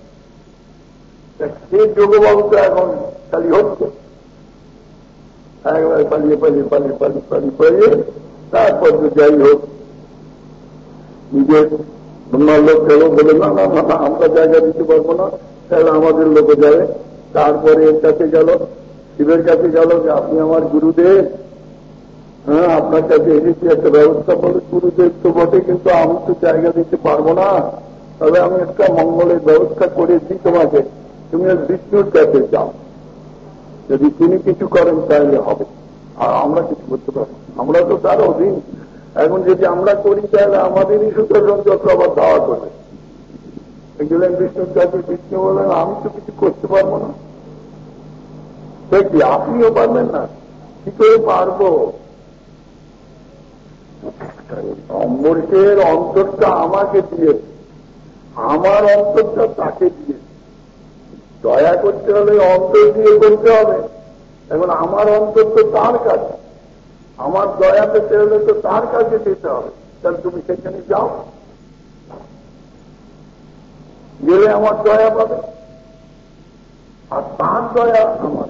সেই যোগবল তো এখন খালি হচ্ছে, একবারে পালিয়ে পালিয়ে পালিয়ে পালিয়ে পালিয়ে পালিয়ে তারপর তো যাই হোক নিজের অন্য লোক গেল, বলে না না না আমরা জায়গা দিতে পারবো না, তাহলে আমাদের লোকে যাবে। তারপরে এর কাছে গেল, শিবের কাছে গেল যে আপনি আমার গুরুদেব, হ্যাঁ আপনার কাছে এসেছি একটা ব্যবস্থা করে, গুরুদেব তো বটে কিন্তু আমি তো জায়গা দিতে পারবো না, তবে আমি একটা মঙ্গলের ব্যবস্থা করেছি তোমাকে, তুমি বিষ্ণুর কাছে যাও, যদি তিনি কিছু করেন তাহলে হবে, আর আমরা কিছু করতে পারবো, আমরা তো তার অধীন, এখন যদি আমরা করি তাহলে আমাদেরই সুদর্শন চক্র আবার দাওয়া করবে। গেলেন বিষ্ণুর কাছে, বিষ্ণু বলেন আমি তো কিছু করতে পারবো না, কি আপনিও পারবেন না, কি করে পারবো, অম্বরীশের অন্তরটা আমাকে দিয়েছে, আমার অন্তরটা তাকে দিয়েছে, দয়া করতে হলে অন্তর দিয়ে করতে হবে, এখন আমার অন্তর তো তার কাছে, আমার দয়া পেতে হলে তো তার কাছে যেতে হবে, তাহলে তুমি সেখানে যাও, গেলে আমার দয়া পাবে, আর তার দয়া আমার।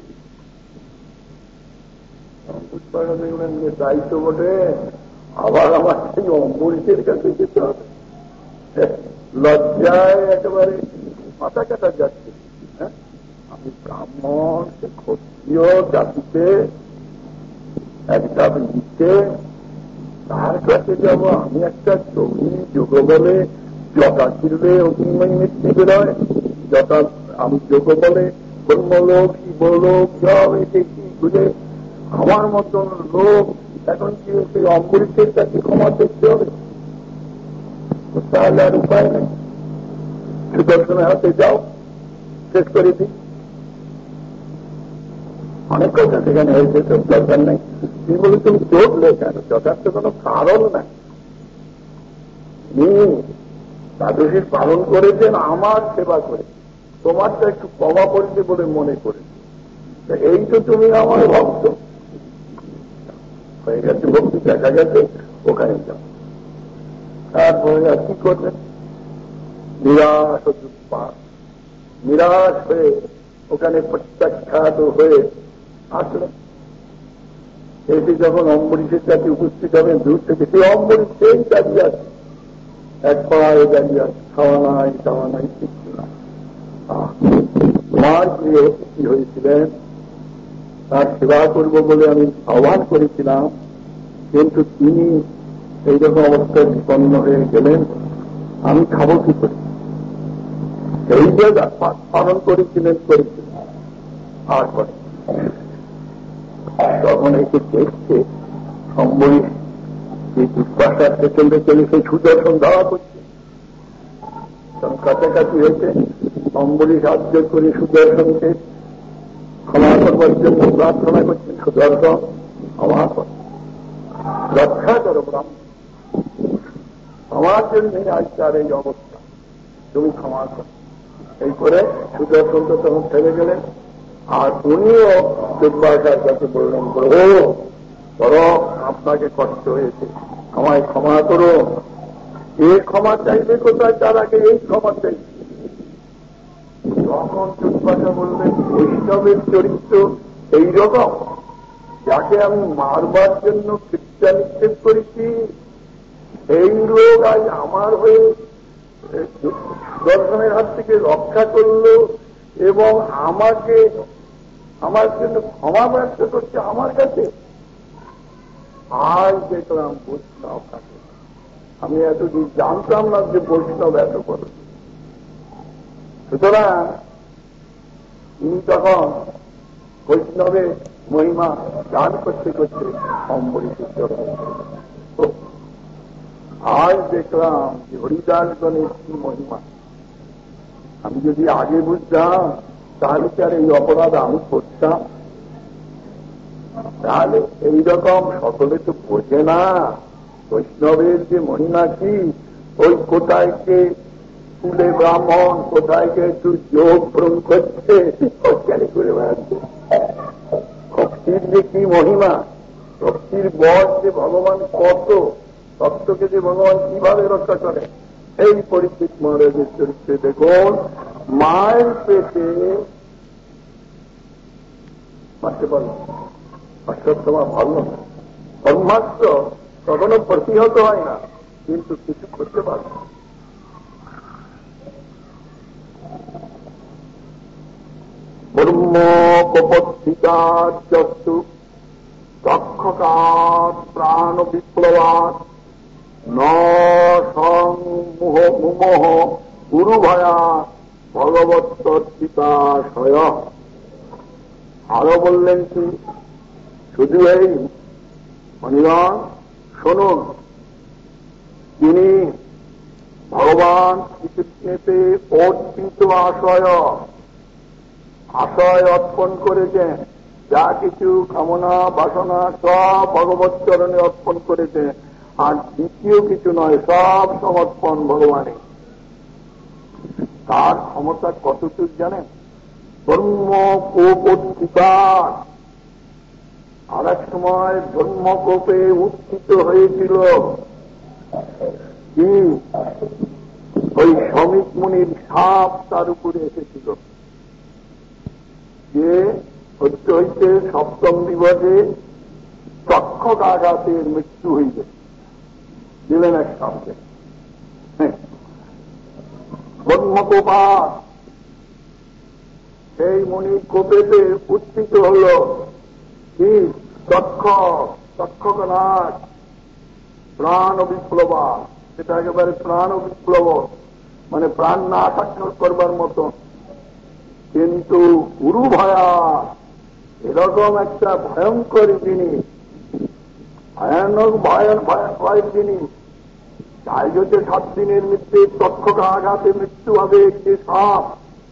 দেখলেন যে দায়িত্ব বটে, আবার আমার সেই অম্বরীশের কাছে যেতে হবে, লজ্জায় একেবারে মাথা কাটা যাচ্ছে। হ্যাঁ, আমি ব্রাহ্মণ, ক্ষত্রিয় জাতিতে একটা লিখতে তার কাছে যাব, আমি একটা যোগী, যোগ বলে জটা ছিলবে অগ্নিময় মৃত্যু বেরোয়, জটা আমি যোগ বলে ব্রহ্মলোক শিবলোক সব এসে কি খুঁজে, আমার মতন লোক এখন কি সেই অম্বরীশের কাছে ক্ষমা দেখতে হবে? তাহলে আর উপায় নেই, সুদর্শনের হাতে যাও, শেষ করে দিই। অনেক কথা সেখানে হয়েছে, সব দরকার নেই। তিনি বলে তুমি চললে কেন? যথার্থ কোনো কারণ নাই। দ্বাদশী পালন করেছেন আমার সেবা করে, তোমারটা একটু কমা পড়ছে বলে মনে করে, এই তো তুমি আমার ভক্ত হয়ে গেছে, ভক্তি দেখা গেছে, ওখানে যাও। তারপরে আর কি করলেন? নিরাশ নিরাশ হয়ে ওখানে প্রত্যাখ্যাত হয়ে আসলেন। এটি যখন অম্বরীশের কাছে উপস্থিত হবেন দূর থেকে, সেই অম্বরীশ সেই দাঁড়িয়ে আছে, এক পায়ে দাঁড়িয়ে আছে, খাওয়া নাই কিছু না। তোমার প্রিয় অতিথি হয়েছিলেন, তার সেবা করব বলে আমি আহ্বান করেছিলাম, কিন্তু তিনি এইরকম অবস্থায় বিপন্ন হয়ে গেলেন, আমি খাবো কি করি? এই যে পালন করেছিলেন আর করে তখন এসে দেখছে অম্বরীশ এই দুর্বাসার পেছনে চলে সেই সুদর্শন ধারা করছে। তখন কাছাকাছি হয়েছে, অম্বরীশ সাহায্য করে সুদর্শনকে ক্ষমা করবার জন্য প্রার্থনা করছেন, সুদর্শন ক্ষমা কর, রক্ষা করো ব্রাহ্মণ, আমার জন্য আজ তার এই অবস্থা, তুমি ক্ষমা করো। এই করে সুদর্শন তো তখন ছেড়ে গেলেন। আর উনিও দুর্বাসার কাছে বললেন, বড় আপনাকে কষ্ট হয়েছে, আমায় ক্ষমা করো। এই ক্ষমা চাইবে কোথায়? তার আগে এই ক্ষমা চাইবে। তখন দুর্বাসা বললেন, বৈষ্ণবের চরিত্র এইরকম, যাকে আমি মারবার জন্য কৃত্যা নিক্ষেপ করেছি, এই লোক আজ আমার হয়ে দর্শনের হাত থেকে রক্ষা করল এবং আমাকে আমার জন্য ক্ষমা ব্যর্থ করছে আমার কাছে। আজ দেখলাম বৈষ্ণব কাছে, আমি এতদিন জানতাম না যে বৈষ্ণব এত বড়। সুতরাং তিনি তখন বৈষ্ণবের মহিমা গান করতে করতে অম্বরীশের চরণে, আজ দেখলাম যে হরিদাসগণের কি মহিমা। আমি যদি আগে বুঝতাম তাহলে কি আর এই অপরাধ আমি করতাম? তাহলে এইরকম সকলে তো বোঝে না বৈষ্ণবের যে মহিমা কি। ওই কোথায় কে ফুলে ব্রাহ্মণ, কোথায় কে একটু যোগ ভ্রম করছে, অজ্ঞানী করে বেড়াচ্ছে। ভক্তির যে কি মহিমা, ভক্তির বর যে ভগবান কত, ভক্তকে যে ভগবান কিভাবে রক্ষা করে। এই পরীক্ষিত মহারাজের চরিত্রে দেখুন, মায়ের পেটে মারতে পারল অশ্বত্থমা ভালো না, ব্রহ্মাস্ত্র কখনো প্রতিহত হয় না, কিন্তু কিছু করতে পারল না। ব্রহ্মোপস্থিতাস্তু রক্ষকাৎ প্রাণ বিপ্লবাৎ ন সংমোহ গুরুভয়া ভগবৎসর্পিতাশয়। আরো বললেন কি, শুধু এই মনিগণ শুনুন, তিনি ভগবান শ্রীকৃষ্ণেতে অর্পিত আশয় অর্পণ করেছেন। যা কিছু কামনা বাসনা সব ভগবৎ চরণে অর্পণ করেছেন, আর দ্বিতীয় কিছু নয়, সব সমর্পণ ভগবানে। তার ক্ষমতা কতটুকু জানেন? ব্রহ্মকোপোত্থিতাৎ, আর এক সময় ব্রহ্মকোপে উত্থিত হয়েছিল কি, ওই শমিক মুনির সাপ তার উপরে এসেছিল, যে হইতে হইতে সপ্তম দিবসে তক্ষক আঘাতের মৃত্যু হইবে, দিলেন এক সাপকে। ব্রহ্মকোপাত, সেই মুনির কোপেতে উত্থিত হল কি, তক্ষকনাথ প্রাণ বিপ্লবা। সেটা একেবারে প্রাণ বিপ্লব, মানে প্রাণ না আকাঙ্ক্ষা করবার মতো। কিন্তু গুরু ভয়া, এরকম একটা ভয়ঙ্কর জিনিস ভয়ানক ভয়ের জিনিস। তাই যদি 7 দিনের মৃত্যু তক্ষকা আঘাতে মৃত্যু হবে একটি সাপ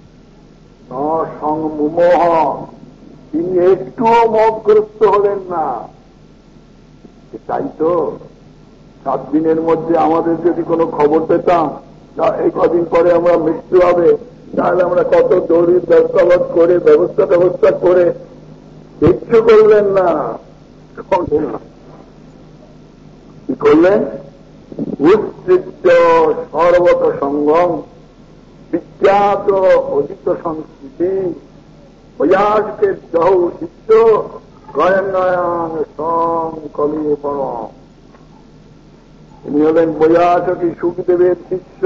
সংমোহ, তিনি একটুও মোহগ্রস্ত হলেন না। তাই তো 7 দিনের মধ্যে আমাদের যদি কোনো খবর পেতাম এই কদিন পরে আমরা মৃত্যু হবে, তাহলে আমরা কত দৌড়ির ব্যবস্থা করে কিচ্ছু করলেন না। কি করলেন? উৎসৃষ্ট সর্বত সঙ্গম বিখ্যাত অধিক সংস্কৃতি বৈয়াসকে জহ শিষ্য গয়নায়ন সংকলি পরম। তিনি হলেন বৈয়াসী সুখদেবের শিষ্য।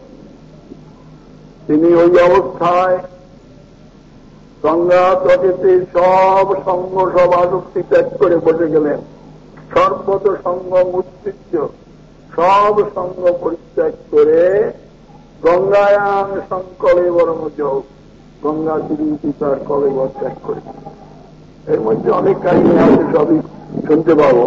তিনি ওই অবস্থায় গঙ্গা তটেতে সব সঙ্গ সব আসক্তি ত্যাগ করে বসে গেলেন। সর্বত সঙ্গম উৎসৃষ্ট সব সঙ্গ পরিত্যাগ করে গঙ্গায়ান সংকলে বরং যোগ, গঙ্গা তার কলেবর ত্যাগ করে। এর মধ্যে অনেক কাহিনী আছে, সবই শুনতে পাবো।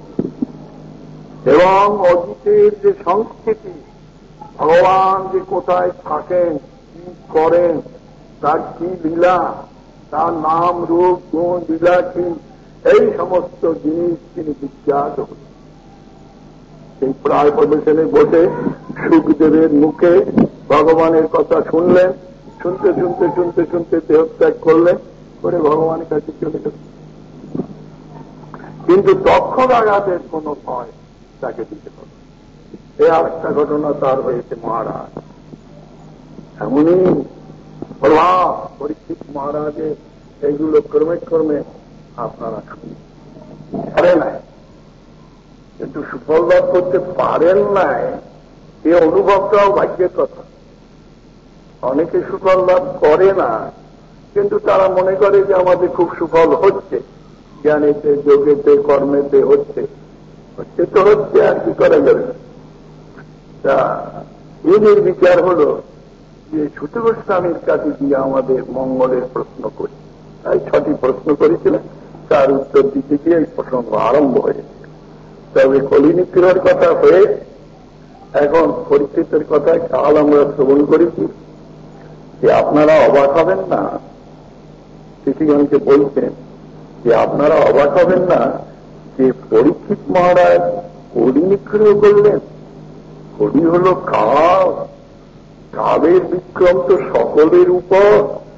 এবং অতীতের যে সংস্কৃতি, ভগবান যে কোথায় থাকেন, কি করেন, তার কি লীলা, তার নাম রূপ গুণ লীলা কি, এই সমস্ত জিনিস তিনি বিখ্যাত হলেন। সেই প্রায় প্রদর্শনে বসে সুখদেবের মুখে ভগবানের কথা শুনলেন। শুনতে শুনতে শুনতে শুনতে দেহত্যাগ করলেন, করে ভগবানের কাছে চলে গেলেন। কিন্তু তক্ষকাঘাতের কোন ভয় তাকে দিতে হবে। এই আর একটা ঘটনা তার হয়েছে মহারাজ। এমনই প্রভাব পরীক্ষিত মহারাজের, এইগুলো ক্রমে ক্রমে আপনারা পারে নাই, কিন্তু সুফল লাভ করতে পারেন নাই, এই অনুভবটাও ভাগ্যের কথা। অনেকে সুফল লাভ করে না, কিন্তু তারা মনে করে যে আমাদের খুব সুফল হচ্ছে, জ্ঞানেতে যোগেতে কর্মেতে হচ্ছে তো হচ্ছে, আর কি করা যাবে। তা এদের বিচার হল যে সুত গোস্বামীর কাছে দিয়ে আমাদের মঙ্গলের প্রশ্ন করি। তাই 6টি প্রশ্ন করেছিলেন, তার উত্তর দিতে গিয়ে এই প্রসঙ্গ আরম্ভ হয়েছে। তবে কলিনিগ্রহের কথা হয়ে এখন পরিচিতের কথায় কাল আমরা শ্রবণ করেছি যে আপনারা অবাক হবেন না, শিশুগণকে বলছেন যে আপনারা অবাক হবেন না যে পরীক্ষিত মহারাজ কলি নিগ্রহ করলেন। কলি হল কাল, কালের বিক্রম তো সকলের উপর।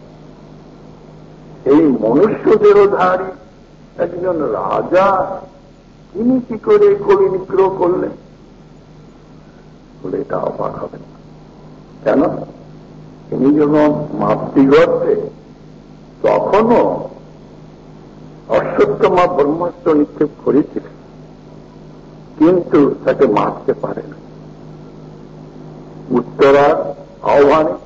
এই মনুষ্যদেহধারী একজন রাজা, তিনি কি করে কলি নিগ্রহ করলেন বলে এটা অবাক হবে না। কেন? তিনি যখন মাতৃগর্ভে তখনও অশ্বত্থমা ব্রহ্মাস্ত্র নিক্ষেপ করেছিলেন, কিন্তু তাকে মারতে পারে না। উত্তরার আহ্বানে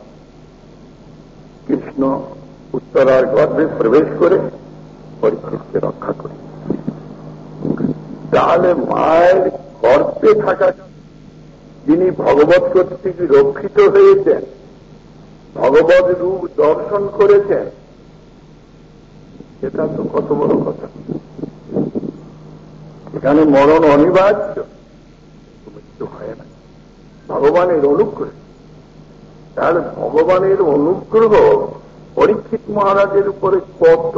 কৃষ্ণ উত্তরার গর্ভে প্রবেশ করে পরীক্ষিতকে রক্ষা করে। তাহলে মায়ের গর্ভে থাকা যিনি ভগবৎ কর্তৃক রক্ষিত হয়েছেন, ভগবৎ রূপ দর্শন করেছেন, এটা তো কত বড় কথা। এখানে মরণ অনিবার্য, মৃত্যু হয় না, ভগবানের অনুগ্রহ। তাহলে ভগবানের অনুগ্রহ পরীক্ষিত মহারাজের উপরে কত,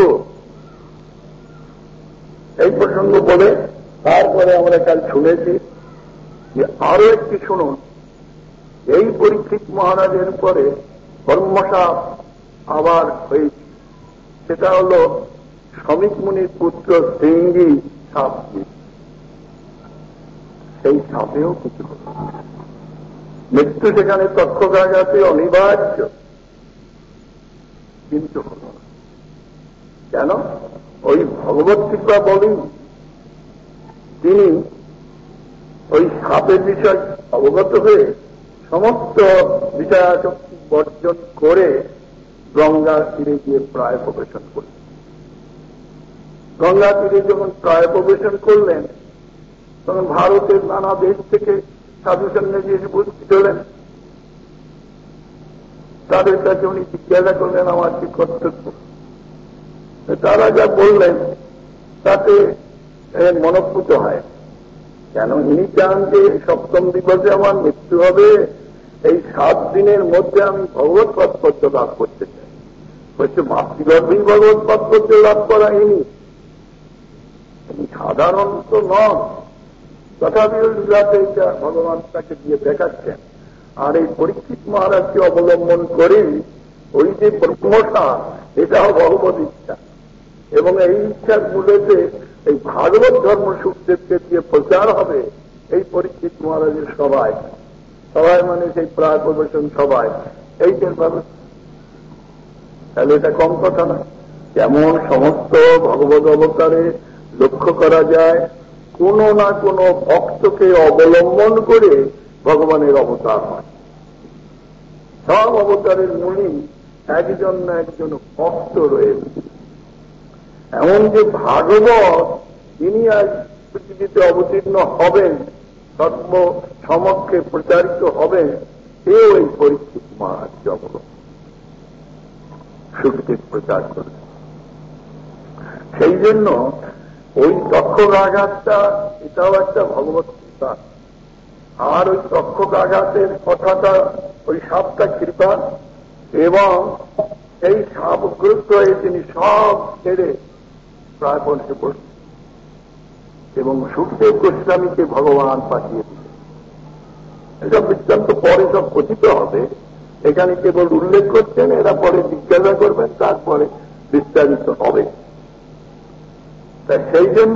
এই প্রসঙ্গ বলে তারপরে আমরা কাল শুনেছি যে আরো একটি শুনুন। এই পরীক্ষিত মহারাজের উপরে কর্মসাপ আবার হয়েছে, সেটা হল শ্রমিক মুনির পুত্র সিঙ্গি সাপ। সেই সাপেও কিছু হল, মৃত্যু সেখানে তক্ষকাঘাতে অনিবার্য, কিন্তু হল না। কেন? ওই ভগবত কৃপা বলেন, তিনি ওই সাপের বিষয় অবগত হয়ে সমস্ত বিষয়াসক্তি বর্জন করে গঙ্গার তীরে গিয়ে প্রায় প্রবেশন করলেন। গঙ্গা তীরে যখন প্রায় প্রবেশন করলেন, তখন ভারতের নানা দেশ থেকে সাধু সন্ন্যাসী এসে উপস্থিত হলেন। তাদের কাছে উনি জিজ্ঞাসা করলেন আমার কি কর্তব্য। তারা যা বললেন তাতে মনোপুত হয়। কেন ইনি চান যে সপ্তম দিবসে আমার মৃত্যু হবে, এই 7 দিনের মধ্যে আমি ভগবত তাৎপর্য লাভ করতে চাই। হচ্ছে মাতৃগর্ভেই ভগবত তাৎপর্য লাভ করা ইনি সাধারণত নন, তথাপি ওই লীলাতে এটা ভগবান তাকে দিয়ে দেখাচ্ছেন। আর এই পরীক্ষিত মহারাজকে অবলম্বন করেই ওই যে ব্রহ্মটা, এটাও ভগবত ইচ্ছা, এবং এই ইচ্ছার মূলেতে এই ভাগবত ধর্ম সুখদেবকে দিয়ে প্রচার হবে এই পরীক্ষিত মহারাজের সবাই মানে সেই প্রায় প্রবেশন সবাই এইটার ভাবে। তাহলে এটা কম কথা না। যেমন সমস্ত ভগবত অবতারে লক্ষ্য করা যায়, কোন না কোন ভক্তকে অবলম্বন করে ভগবানের অবতার হয়। সব অবতারের মূলেই একজন না একজন ভক্ত রয়েছে। এমন যে ভাগবত তিনি আজ পৃথিবীতে অবতীর্ণ হবেন, সর্ব সমক্ষে প্রচারিত হবেন, সেও এই পরীক্ষিত মহারাজ অবলম্বন সুখদেব প্রচার করে। সেই জন্য ওই তক্ষক আঘাতটা এটাও একটা ভগবত কৃপা। আর ওই তক্ষক আঘাতের কথাটা ওই সাপটা কৃপা, এবং এই সাপগ্রস্ত হয়ে তিনি সব ছেড়ে প্রায় বসে পড়লেন এবং সুখদেব গোস্বামীকে ভগবান পাঠিয়ে দিলেন। এসব বৃত্তান্ত পরে সব কথিত হবে, এখানে কেবল উল্লেখ করছেন, এরা পরে জিজ্ঞাসা করবেন, তারপরে বিস্তারিত হবে। তাই সেই জন্য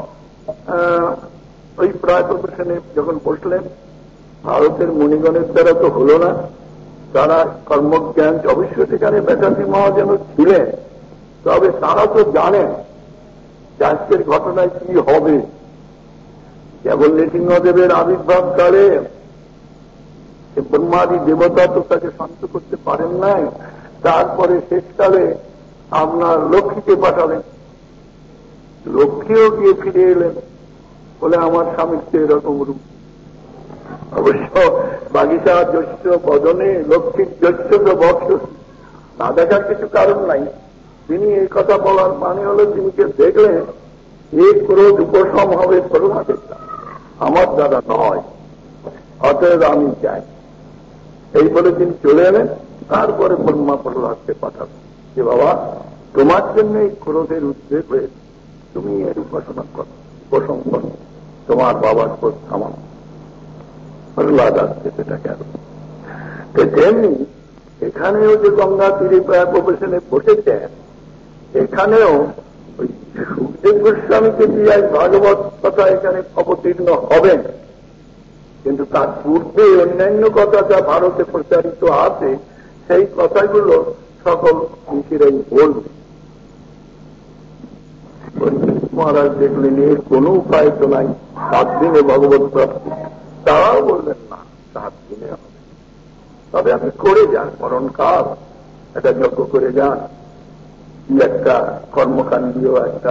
ওই প্রায় প্রদর্শনে যখন বসলেন, ভারতের মুনিগণের দ্বারা তো হল না, তারা কর্মজ্ঞান অবশ্য সেখানে ব্যাসার্থী মহাজন ছিলেন, তবে তারা তো জানেন যে আজকের ঘটনায় কি হবে। কেবল নৃসিংহদেবের আবির্ভাব কালে ব্রহ্মাদি দেবতা তো তাকে শান্ত করতে পারেন নাই, তারপরে শেষকালে আপনার লক্ষ্মীকে পাঠালেন। লক্ষ্মীও গিয়ে ফিরে এলেন, বলে আমার স্বামীর তো এরকম রূপ। অবশ্য বাগিচা জ্যৈষ্ঠ বদনে লক্ষ্মীর জ্যৈষ্ঠ বর্ষ না দেখার কিছু কারণ নাই। তিনি এই কথা বলার মানে হল তিনি যে দেখলেন এই ক্রোধ উপশম হবে করুণাদের দ্বারা, আমার দ্বারা নয়, অতএব আমি চাই। এই বলে তিনি চলে এলেন। তারপরে ব্রহ্মা প্রহ্লাদকে পাঠাবেন যে বাবা, তোমার জন্য এই ক্রোধের উদ্বেগ হয়েছে, তুমি এর উপাসনা করো, উপশম করো, তোমার বাবার ক্রোধ থামানো। প্রহ্লাদ আসছে সেটা কেন। তেমনি এখানেও যে গঙ্গা তীরে প্রায় প্রবেশনে বসেছেন, এখানেও ওই সুখদেব গোস্বামীকে দিয়ে ভাগবত কথা এখানে অবতীর্ণ হবেন, কিন্তু তার পূর্বে অন্যান্য কথা যা ভারতে প্রচারিত আছে সেই কথাগুলো সকল ঋষিরাই বলবে। মহারাজ দেখলেন এর কোন উপায় তো নাই, 7 দিনে ভগবত প্রাপ্তি। তারাও বললেন না 7 দিনে হবে, তবে আপনি করে যান, মরণকাল একটা যজ্ঞ করে যান, একটা কর্মকাণ্ডীয় একটা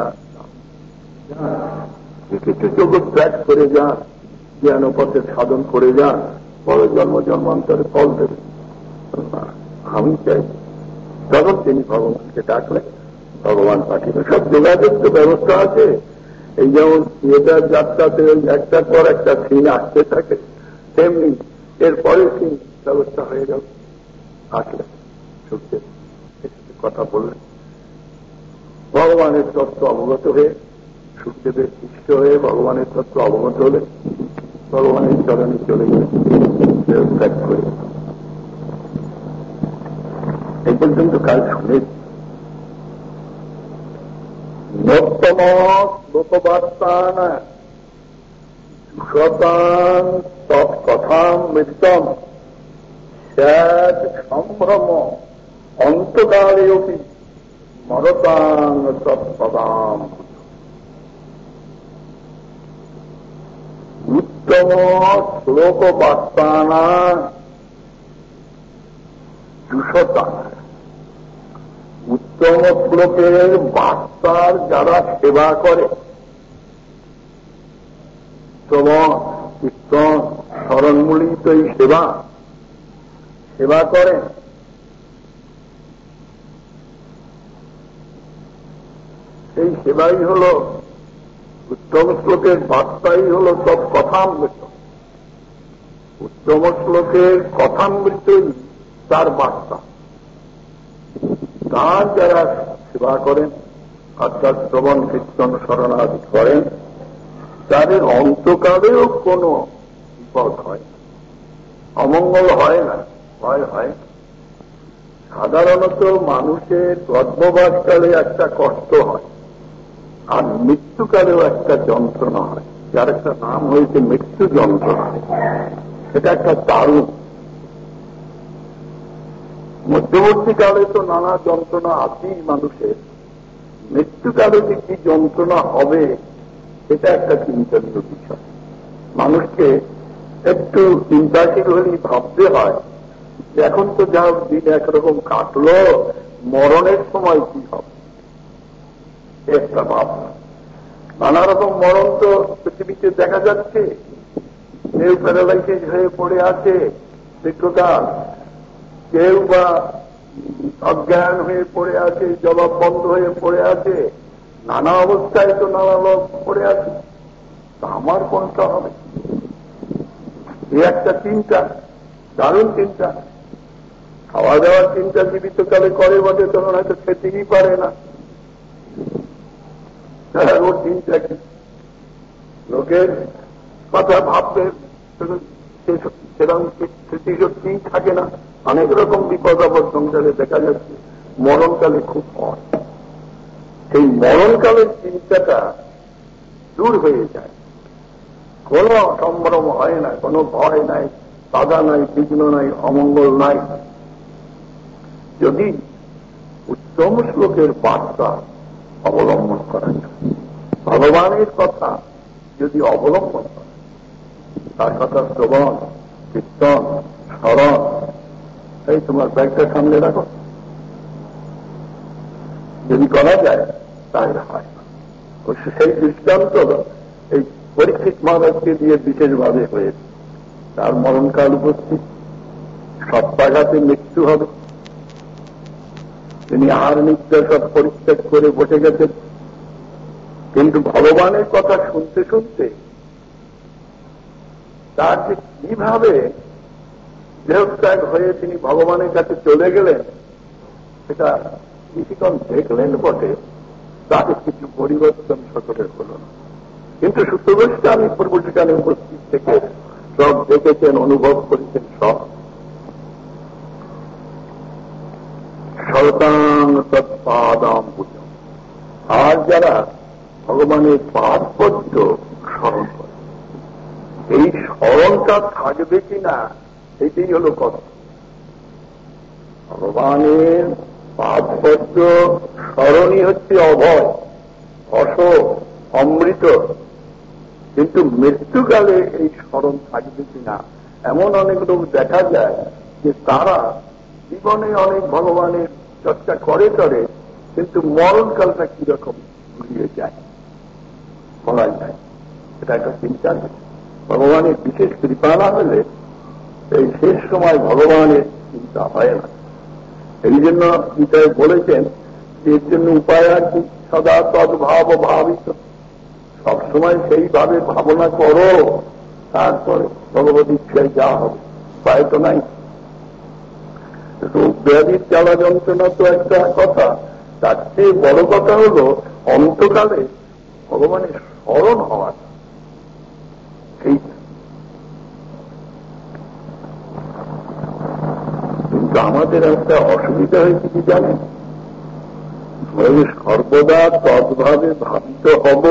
কিছু জগৎ ত্যাগ করে যান, জ্ঞানপথের সাধন করে যান, পরে জন্ম জন্মান্তরে ফল দেবে। আমি চাই। তখন তিনি ভগবানকে ডাকলেন, ভগবান পাঠিয়ে সব যোগাযোগ তো ব্যবস্থা আছে। এই যেমন থিয়েটার যাত্রাতে একটার পর একটা সিন আসতে থাকে, তেমনি এরপরে সিন ব্যবস্থা হয়ে গেল। আসলেন সুখদেব, কথা বললেন, ভগবানের তত্ত্ব অবগত হয়ে সুখদেবের ইষ্ট হয়ে ভগবানের তত্ত্ব অবগত হলে ভগবানের চরণে চলে গেলেন ত্যাগ করে। এই পর্যন্ত কাল শুনে নূতম লোকবার্তান শতান তৎকথাম মৃতম স্যাৎ সম্ভ্রম অন্তকালে অপি মরতাং তৎপদাম। উত্তম শ্লোক বার্তানা দুশতা, উত্তম শ্লোকের বার্তার যারা সেবা করে, শ্রবণ কীর্তন স্মরণমূলিত এই সেবা করেন, সেই সেবাই হল উত্তম শ্লোকের বার্তাই হল সব কথামৃত। উত্তম শ্লোকের কথামৃতই তার বার্তা। তার যারা সেবা করেন অর্থাৎ শ্রবণ কীর্তন শরণাদি করেন, তাদের অন্তকালেও কোনো বিপদ হয় না, অমঙ্গল হয় না, ভয় হয় না। সাধারণত মানুষের গর্ভবাসকালে একটা কষ্ট হয়, আর মৃত্যুকালেও একটা যন্ত্রণা হয়, যার একটা নাম হয়েছে মৃত্যু যন্ত্রণা। এটা একটা দারুণ। মধ্যবর্তীকালে তো নানা যন্ত্রণা আছেই মানুষের, মৃত্যুকালে যে কি যন্ত্রণা হবে এটা একটা চিন্তনীয় বিষয়। মানুষকে একটু চিন্তাশীল হলেই ভাবতে হয়, এখন তো যা দিন একরকম কাটলো, মরণের সময় কি হবে একটা ভাবনা। নানা রকম মরণ তো পৃথিবীতে দেখা যাচ্ছে। কেউ প্যারালাইসিস হয়ে পড়ে আছে দীর্ঘকাল, কেউ বা অজ্ঞান হয়ে পড়ে আছে, জবাব বন্ধ হয়ে পড়ে আছে, নানা অবস্থায় তো নানা লোক পড়ে আছে। আমার কোনটা হবে এই একটা চিন্তা, দারুণ চিন্তা। খাওয়া দাওয়ার চিন্তা জীবিতকালে করে বটে, তখন হয়তো খেতেই পারে না। ওর চিন্তা কি? লোকের কথা ভাববে, সেরকম স্মৃতিশক্তিই থাকে না। অনেক রকম বিপদ আপদ সংসারে দেখা যাচ্ছে, মরণকালে খুব হয়। সেই মরণকালের চিন্তাটা দূর হয়ে যায়, কোন সম্ভ্রম হয় না, কোনো ভয় নাই, বাধা নাই, বিঘ্ন নাই, অমঙ্গল নাই। যদি উত্তম শ্লোকের বার্তা অবলম্বন করা যায়, ভগবানের কথা যদি অবলম্বন করে, তার কথা শ্রবণ কীর্তন স্মরণ, এই তোমার ব্যাগটা সামনে রাখো, যদি করা যায় তাহলে হয়। সেই দৃষ্টান্ত এই পরীক্ষিত মহারাজকে দিয়ে বিশেষভাবে হয়েছে। তার মরণকাল উপস্থিত, সপ্তাঘাতে মৃত্যু হবে, তিনি আহার নিদ্রা সব পরিত্যাগ করে বসে গেছেন। কিন্তু ভগবানের কথা শুনতে শুনতে তার যে কিভাবে দেহত্যাগ হয়ে তিনি ভগবানের কাছে চলে গেলেন, সেটা কিছুক্ষণ দেখলেন বটে, তাতে কিছু পরিবর্তন সকলের হল না। কিন্তু সুতরাং আমি পূর্বটিকানে উপস্থিত থেকে সব দেখেছেন, অনুভব করেছেন, সব সরতাং তৎপাদাম পূজা। আর যারা ভগবানের পাদপদ্ম স্মরণ করে, এই স্মরণটা থাকবে কিনা এটাই হল কথা। ভগবানের পাদপদ্ম স্মরণই হচ্ছে অভয়, অশোক, অমৃত। কিন্তু মৃত্যুকালে এই স্মরণ থাকবে কিনা, এমন অনেক লোক দেখা যায় যে তারা জীবনে অনেক ভগবানের চর্চা করে, কিন্তু মরণকালটা কিরকম ঘুরিয়ে যায় বলা যায়। এটা একটা চিন্তা। ভগবানের বিশেষ কৃপা না হলে এই শেষ সময় ভগবানের চিন্তা হয় না। এই জন্য গীতায় বলেছেন, এর জন্য উপায় আর কি, সদা তদ্ভাব ভাবিত, সবসময় সেইভাবে ভাবনা করো, তারপরে ভগবত ইচ্ছায় যা হবে। উপায় তো নাই। রোগ ব্যাধির জ্বালা যন্ত্রণা তো একটা কথা, তার চেয়ে বড় কথা হল অন্তকালে ভগবানের স্মরণ হওয়া। কিন্তু আমাদের একটা অসুবিধা হয়েছে কি জানেন, সর্বদা তদ্ভাবে ভাবিত হব।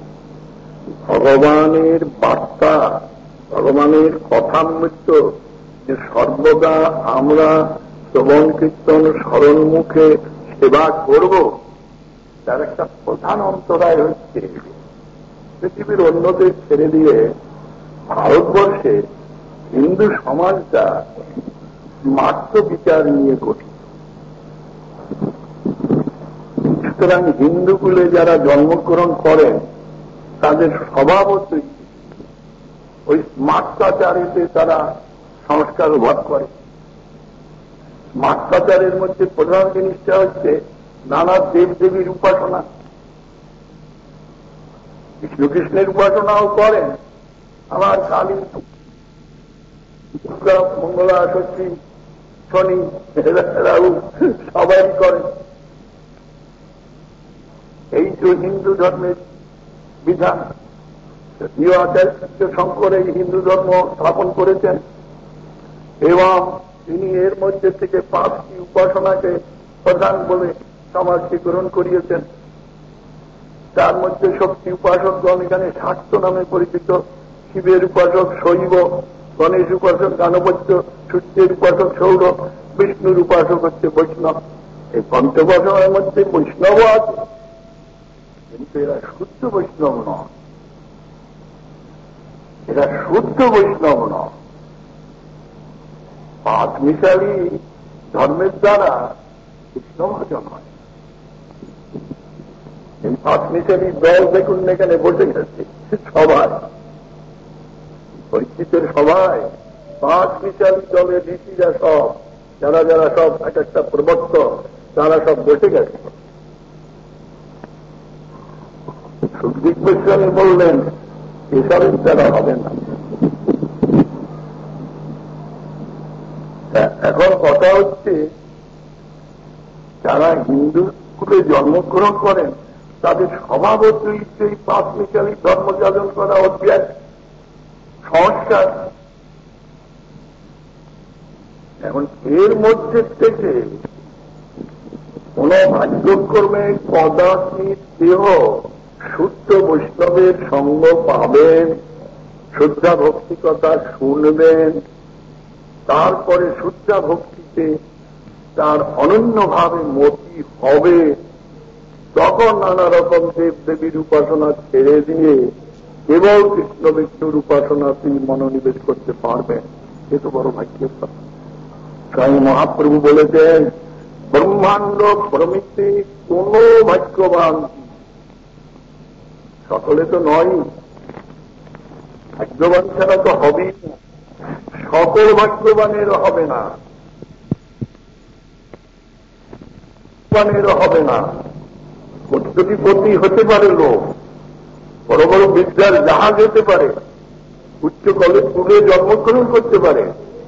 ভগবানের বার্তা, ভগবানের কথামৃত যে সর্বদা আমরা শ্রবণ কীর্তন স্মরণ মুখে সেবা করব, তার একটা প্রধান অন্তরায় হচ্ছে পৃথিবীর অন্যদের ছেড়ে দিয়ে ভারতবর্ষে হিন্দু সমাজটা মাত্র বিচার নিয়ে গঠিত। সুতরাং হিন্দুকুলে যারা জন্মগ্রহণ করেন তাদের স্বভাবতই ওই মাত্রাচারেতে তারা সংস্কার লাভ করে। মাত্রাচারের মধ্যে প্রধান জিনিসটা হচ্ছে নানা দেবদেবীর উপাসনা। বিষ্ণু কৃষ্ণের উপাসনাও করেন, আমার কালী, মঙ্গলা, ষষ্ঠী, শনি, রাহু সবাই করেন। এই তো হিন্দু ধর্মের বিধান। আচার্য শঙ্কর এই হিন্দু ধর্ম স্থাপন করেছেন এবং তিনি এর মধ্যে থেকে 5টি উপাসনাকে প্রধান বলে সমাজকে গ্রহণ করিয়েছেন। তার মধ্যে শক্তি উপাসকগণ এখানে শাক্ত নামে পরিচিত, শিবের উপাসক শৈব, গণেশ উপাসক গানবদ্য, সূর্যের উপাসক সৌর, বিষ্ণুর উপাসক হচ্ছে বৈষ্ণব। এই পঞ্চোপাসনের মধ্যে বৈষ্ণব আছে, কিন্তু এরা শুদ্ধ বৈষ্ণব নয়, এরা শুদ্ধ বৈষ্ণব নয়। পাঁচমিশালী ধর্মের দ্বারা বৈষ্ণব অর্জন হয়। এই পাঁচমিশালী দল দেখুন এখানে বসে গেছে সবাই, পরিচিতের সবাই পাঁচমিশালী দলের ঋষিরা সব, যারা যারা সব এক একটা প্রবক্ত, তারা সব বসে গেছে। সুখদীপ গোস্বামী বললেন এসবের দ্বারা হবে না। এখন কথা হচ্ছে, যারা হিন্দু কুলে জন্মগ্রহণ করেন তাদের স্বভাবতই সেই পাঁচমিশালী ধর্মযাজন করা অভ্যাস, সংস্কার। এখন এর মধ্যে থেকে কোন ভাগ্যক্রমে কদাচিৎ দেহ শুদ্ধ বৈষ্ণবের সঙ্গ পাবেন, শ্রদ্ধা ভক্তি কথা শুনবেন, তারপরে শ্রদ্ধা ভক্তিতে তার অনন্যভাবে মতি হবে, তখন নানা রকম দেব দেবীর উপাসনা ছেড়ে দিয়ে কেবল কৃষ্ণ বিষ্ণুর উপাসনাতেই মনোনিবেশ করতে পারবেন। এ তো বড় ভাগ্যের কথা। স্বয়ং মহাপ্রভু বলেছেন, ব্রহ্মাণ্ড প্রমিতি কোন ভাগ্যবান, সকলে তো নয়, ভাগ্যবান ছাড়া তো হবেই না, সকল ভাগ্যবানেরও হবে না, হবে না। কোটিপতি হতে পারে লোক, বড় বড় বিদ্যার জাহাজ হতে পারে, উচ্চ কলেজ স্কুলে জন্মগ্রহণ করতে পারে,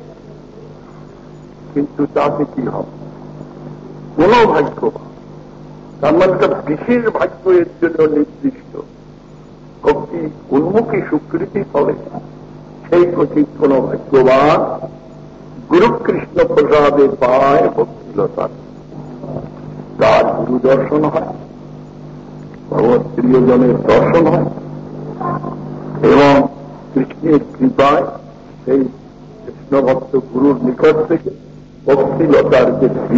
কিন্তু তাতে কি হবে? কোন ভাগ্য, তার মানে একটা বিশেষ ভাগ্য এর জন্য নির্দিষ্ট, ভক্তি উন্মুখী স্বীকৃতি ফলে সেই কঠিন কোন ভাগ্যবান গুরুকৃষ্ণ প্রসাদে পায় ভক্তিলতা, তার গুরু দর্শন হয়, ভগবত প্রিয়জনের দর্শন হয় এবং কৃষ্ণের কৃপায় সেই কৃষ্ণভক্ত গুরুর নিকট থেকে ভক্তিলতার যে